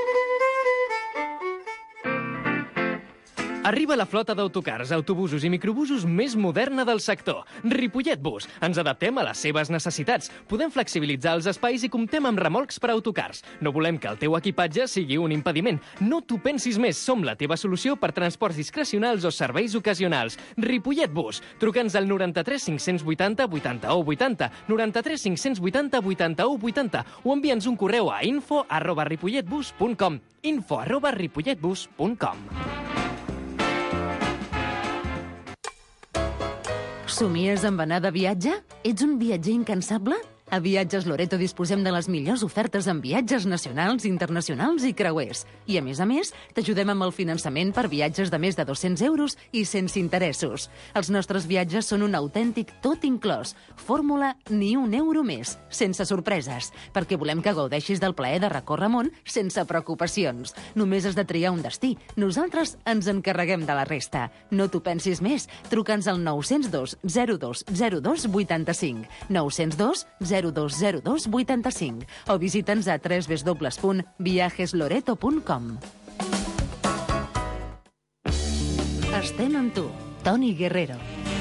Arriba la flota d'autocars, autobusos i microbusos més moderna del sector. Ripollet Bus. Ens adaptem a les seves necessitats. Podem flexibilitzar els espais i comptem amb remolcs per a autocars. No volem que el teu equipatge sigui un impediment. No t'ho pensis més. Som la teva solució per transports discrecionals o serveis ocasionals. Ripollet Bus. Truca'ns al noranta-tres cinc-cents vuitanta vuitanta-u vuitanta, noranta-tres cinc-cents vuitanta vuitanta-u vuitanta o envia'ns un correu a info arroba ripolletbus punt com. info arroba ripolletbus punt com. Somies amb anar de viatge? Ets un viatger incansable? A Viatges Loreto disposem de les millors ofertes en viatges nacionals, internacionals i creuers. I, a més a més, t'ajudem amb el finançament per viatges de més de dos-cents euros i sense interessos. Els nostres viatges són un autèntic tot inclòs. Fórmula ni un euro més, sense sorpreses, perquè volem que gaudeixis del plaer de recórrer món sense preocupacions. Només has de triar un destí. Nosaltres ens encarreguem de la resta. No t'ho pensis més. Truca'ns al nou zero dos zero dos zero dos vuitanta-cinc, nou zero dos zero dos zero dos vuitanta-cinc o visita'ns a w w w punt viajes loreto punt com. Estem amb tu, Toni Guerrero.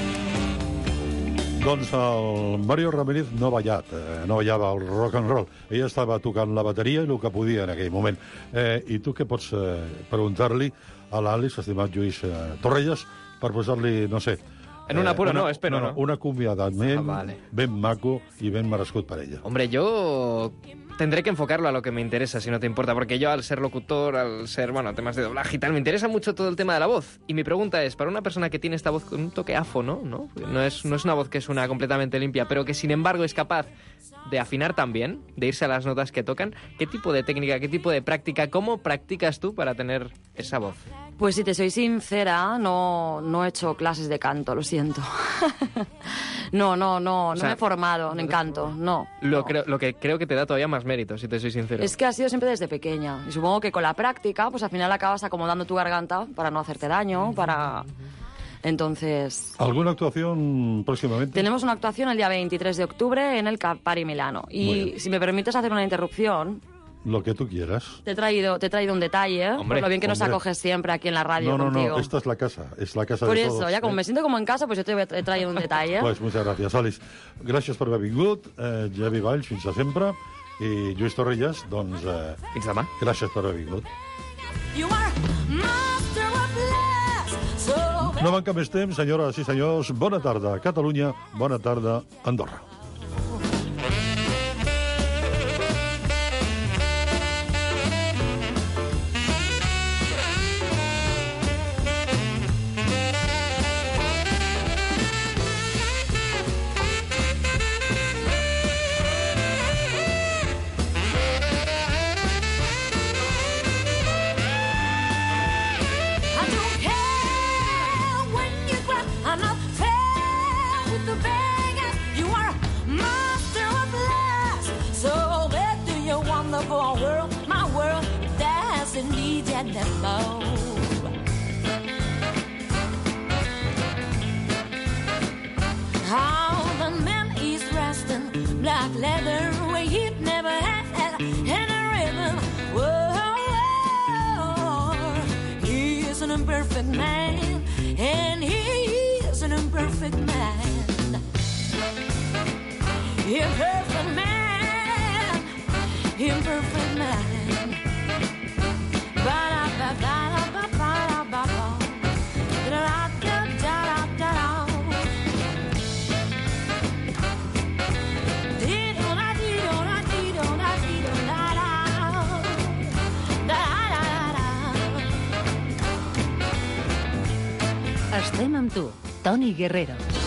Doncs el Mario Ramírez no ha ballat, eh, no ballava el rock and roll. Ella estava tocant la bateria i el que podia en aquell moment. Eh, I tu què pots eh, preguntar-li a l'Àlex, estimat Lluís eh, Torrelles, per posar-li, no sé... En un apuro, eh, una, no, espero, no, no. Un acomiadament Ah, vale. ben maco y ben merescut para ella. Hombre, yo tendré que enfocarlo a lo que me interesa, si no te importa, porque yo al ser locutor, al ser, bueno, temas de doblaje y tal, me interesa mucho todo el tema de la voz. Y mi pregunta es, para una persona que tiene esta voz con un toque áfono, ¿no? No es, no es una voz que suena completamente limpia, pero que sin embargo es capaz de afinar también, de irse a las notas que tocan, ¿qué tipo de técnica, qué tipo de práctica, cómo practicas tú para tener esa voz? Pues si te soy sincera, no, no he hecho clases de canto, lo siento. no, no, no, no O sea, me he formado en canto, no. Lo, no. creo, lo que creo que te da todavía más mérito, si te soy sincero. Es que ha sido siempre desde pequeña. Y supongo que con la práctica, pues al final acabas acomodando tu garganta para no hacerte daño, para... Entonces... ¿Alguna actuación próximamente? Tenemos una actuación el día veintitrés de octubre en el Campari Milano. Y si me permites hacer una interrupción... Lo que tú quieras. Te he traído, te he traído un detalle, Hombre, por lo bien que nos hombre. acoges siempre aquí en la radio No, no, contigo. no, esta es la casa, es la casa Por de eso, todos. ya como ¿eh? me siento como en casa, pues yo te he he traído un detalle. Pues muchas gracias, Àlex. Gràcies per haver vingut, eh, Javi Valls, fins a sempre, i Lluís Torrelles, doncs... Eh, fins demà. Gràcies per haver vingut. You are master of bliss, so No manca més temps, senyores i senyors. Bona tarda, Catalunya. Bona tarda, Andorra. I don't care when you cry. I'm not fair with the beggars. You are master of bliss. So back to your wonderful world, my world. That's indeed and that's love. perfect man, and he is an imperfect man. Imperfect man, imperfect man. Ba-da-ba-ba-da-ba-ba-da-ba-ba. Da-da-da-da-da-da. Estem amb tu, Toni Guerrero.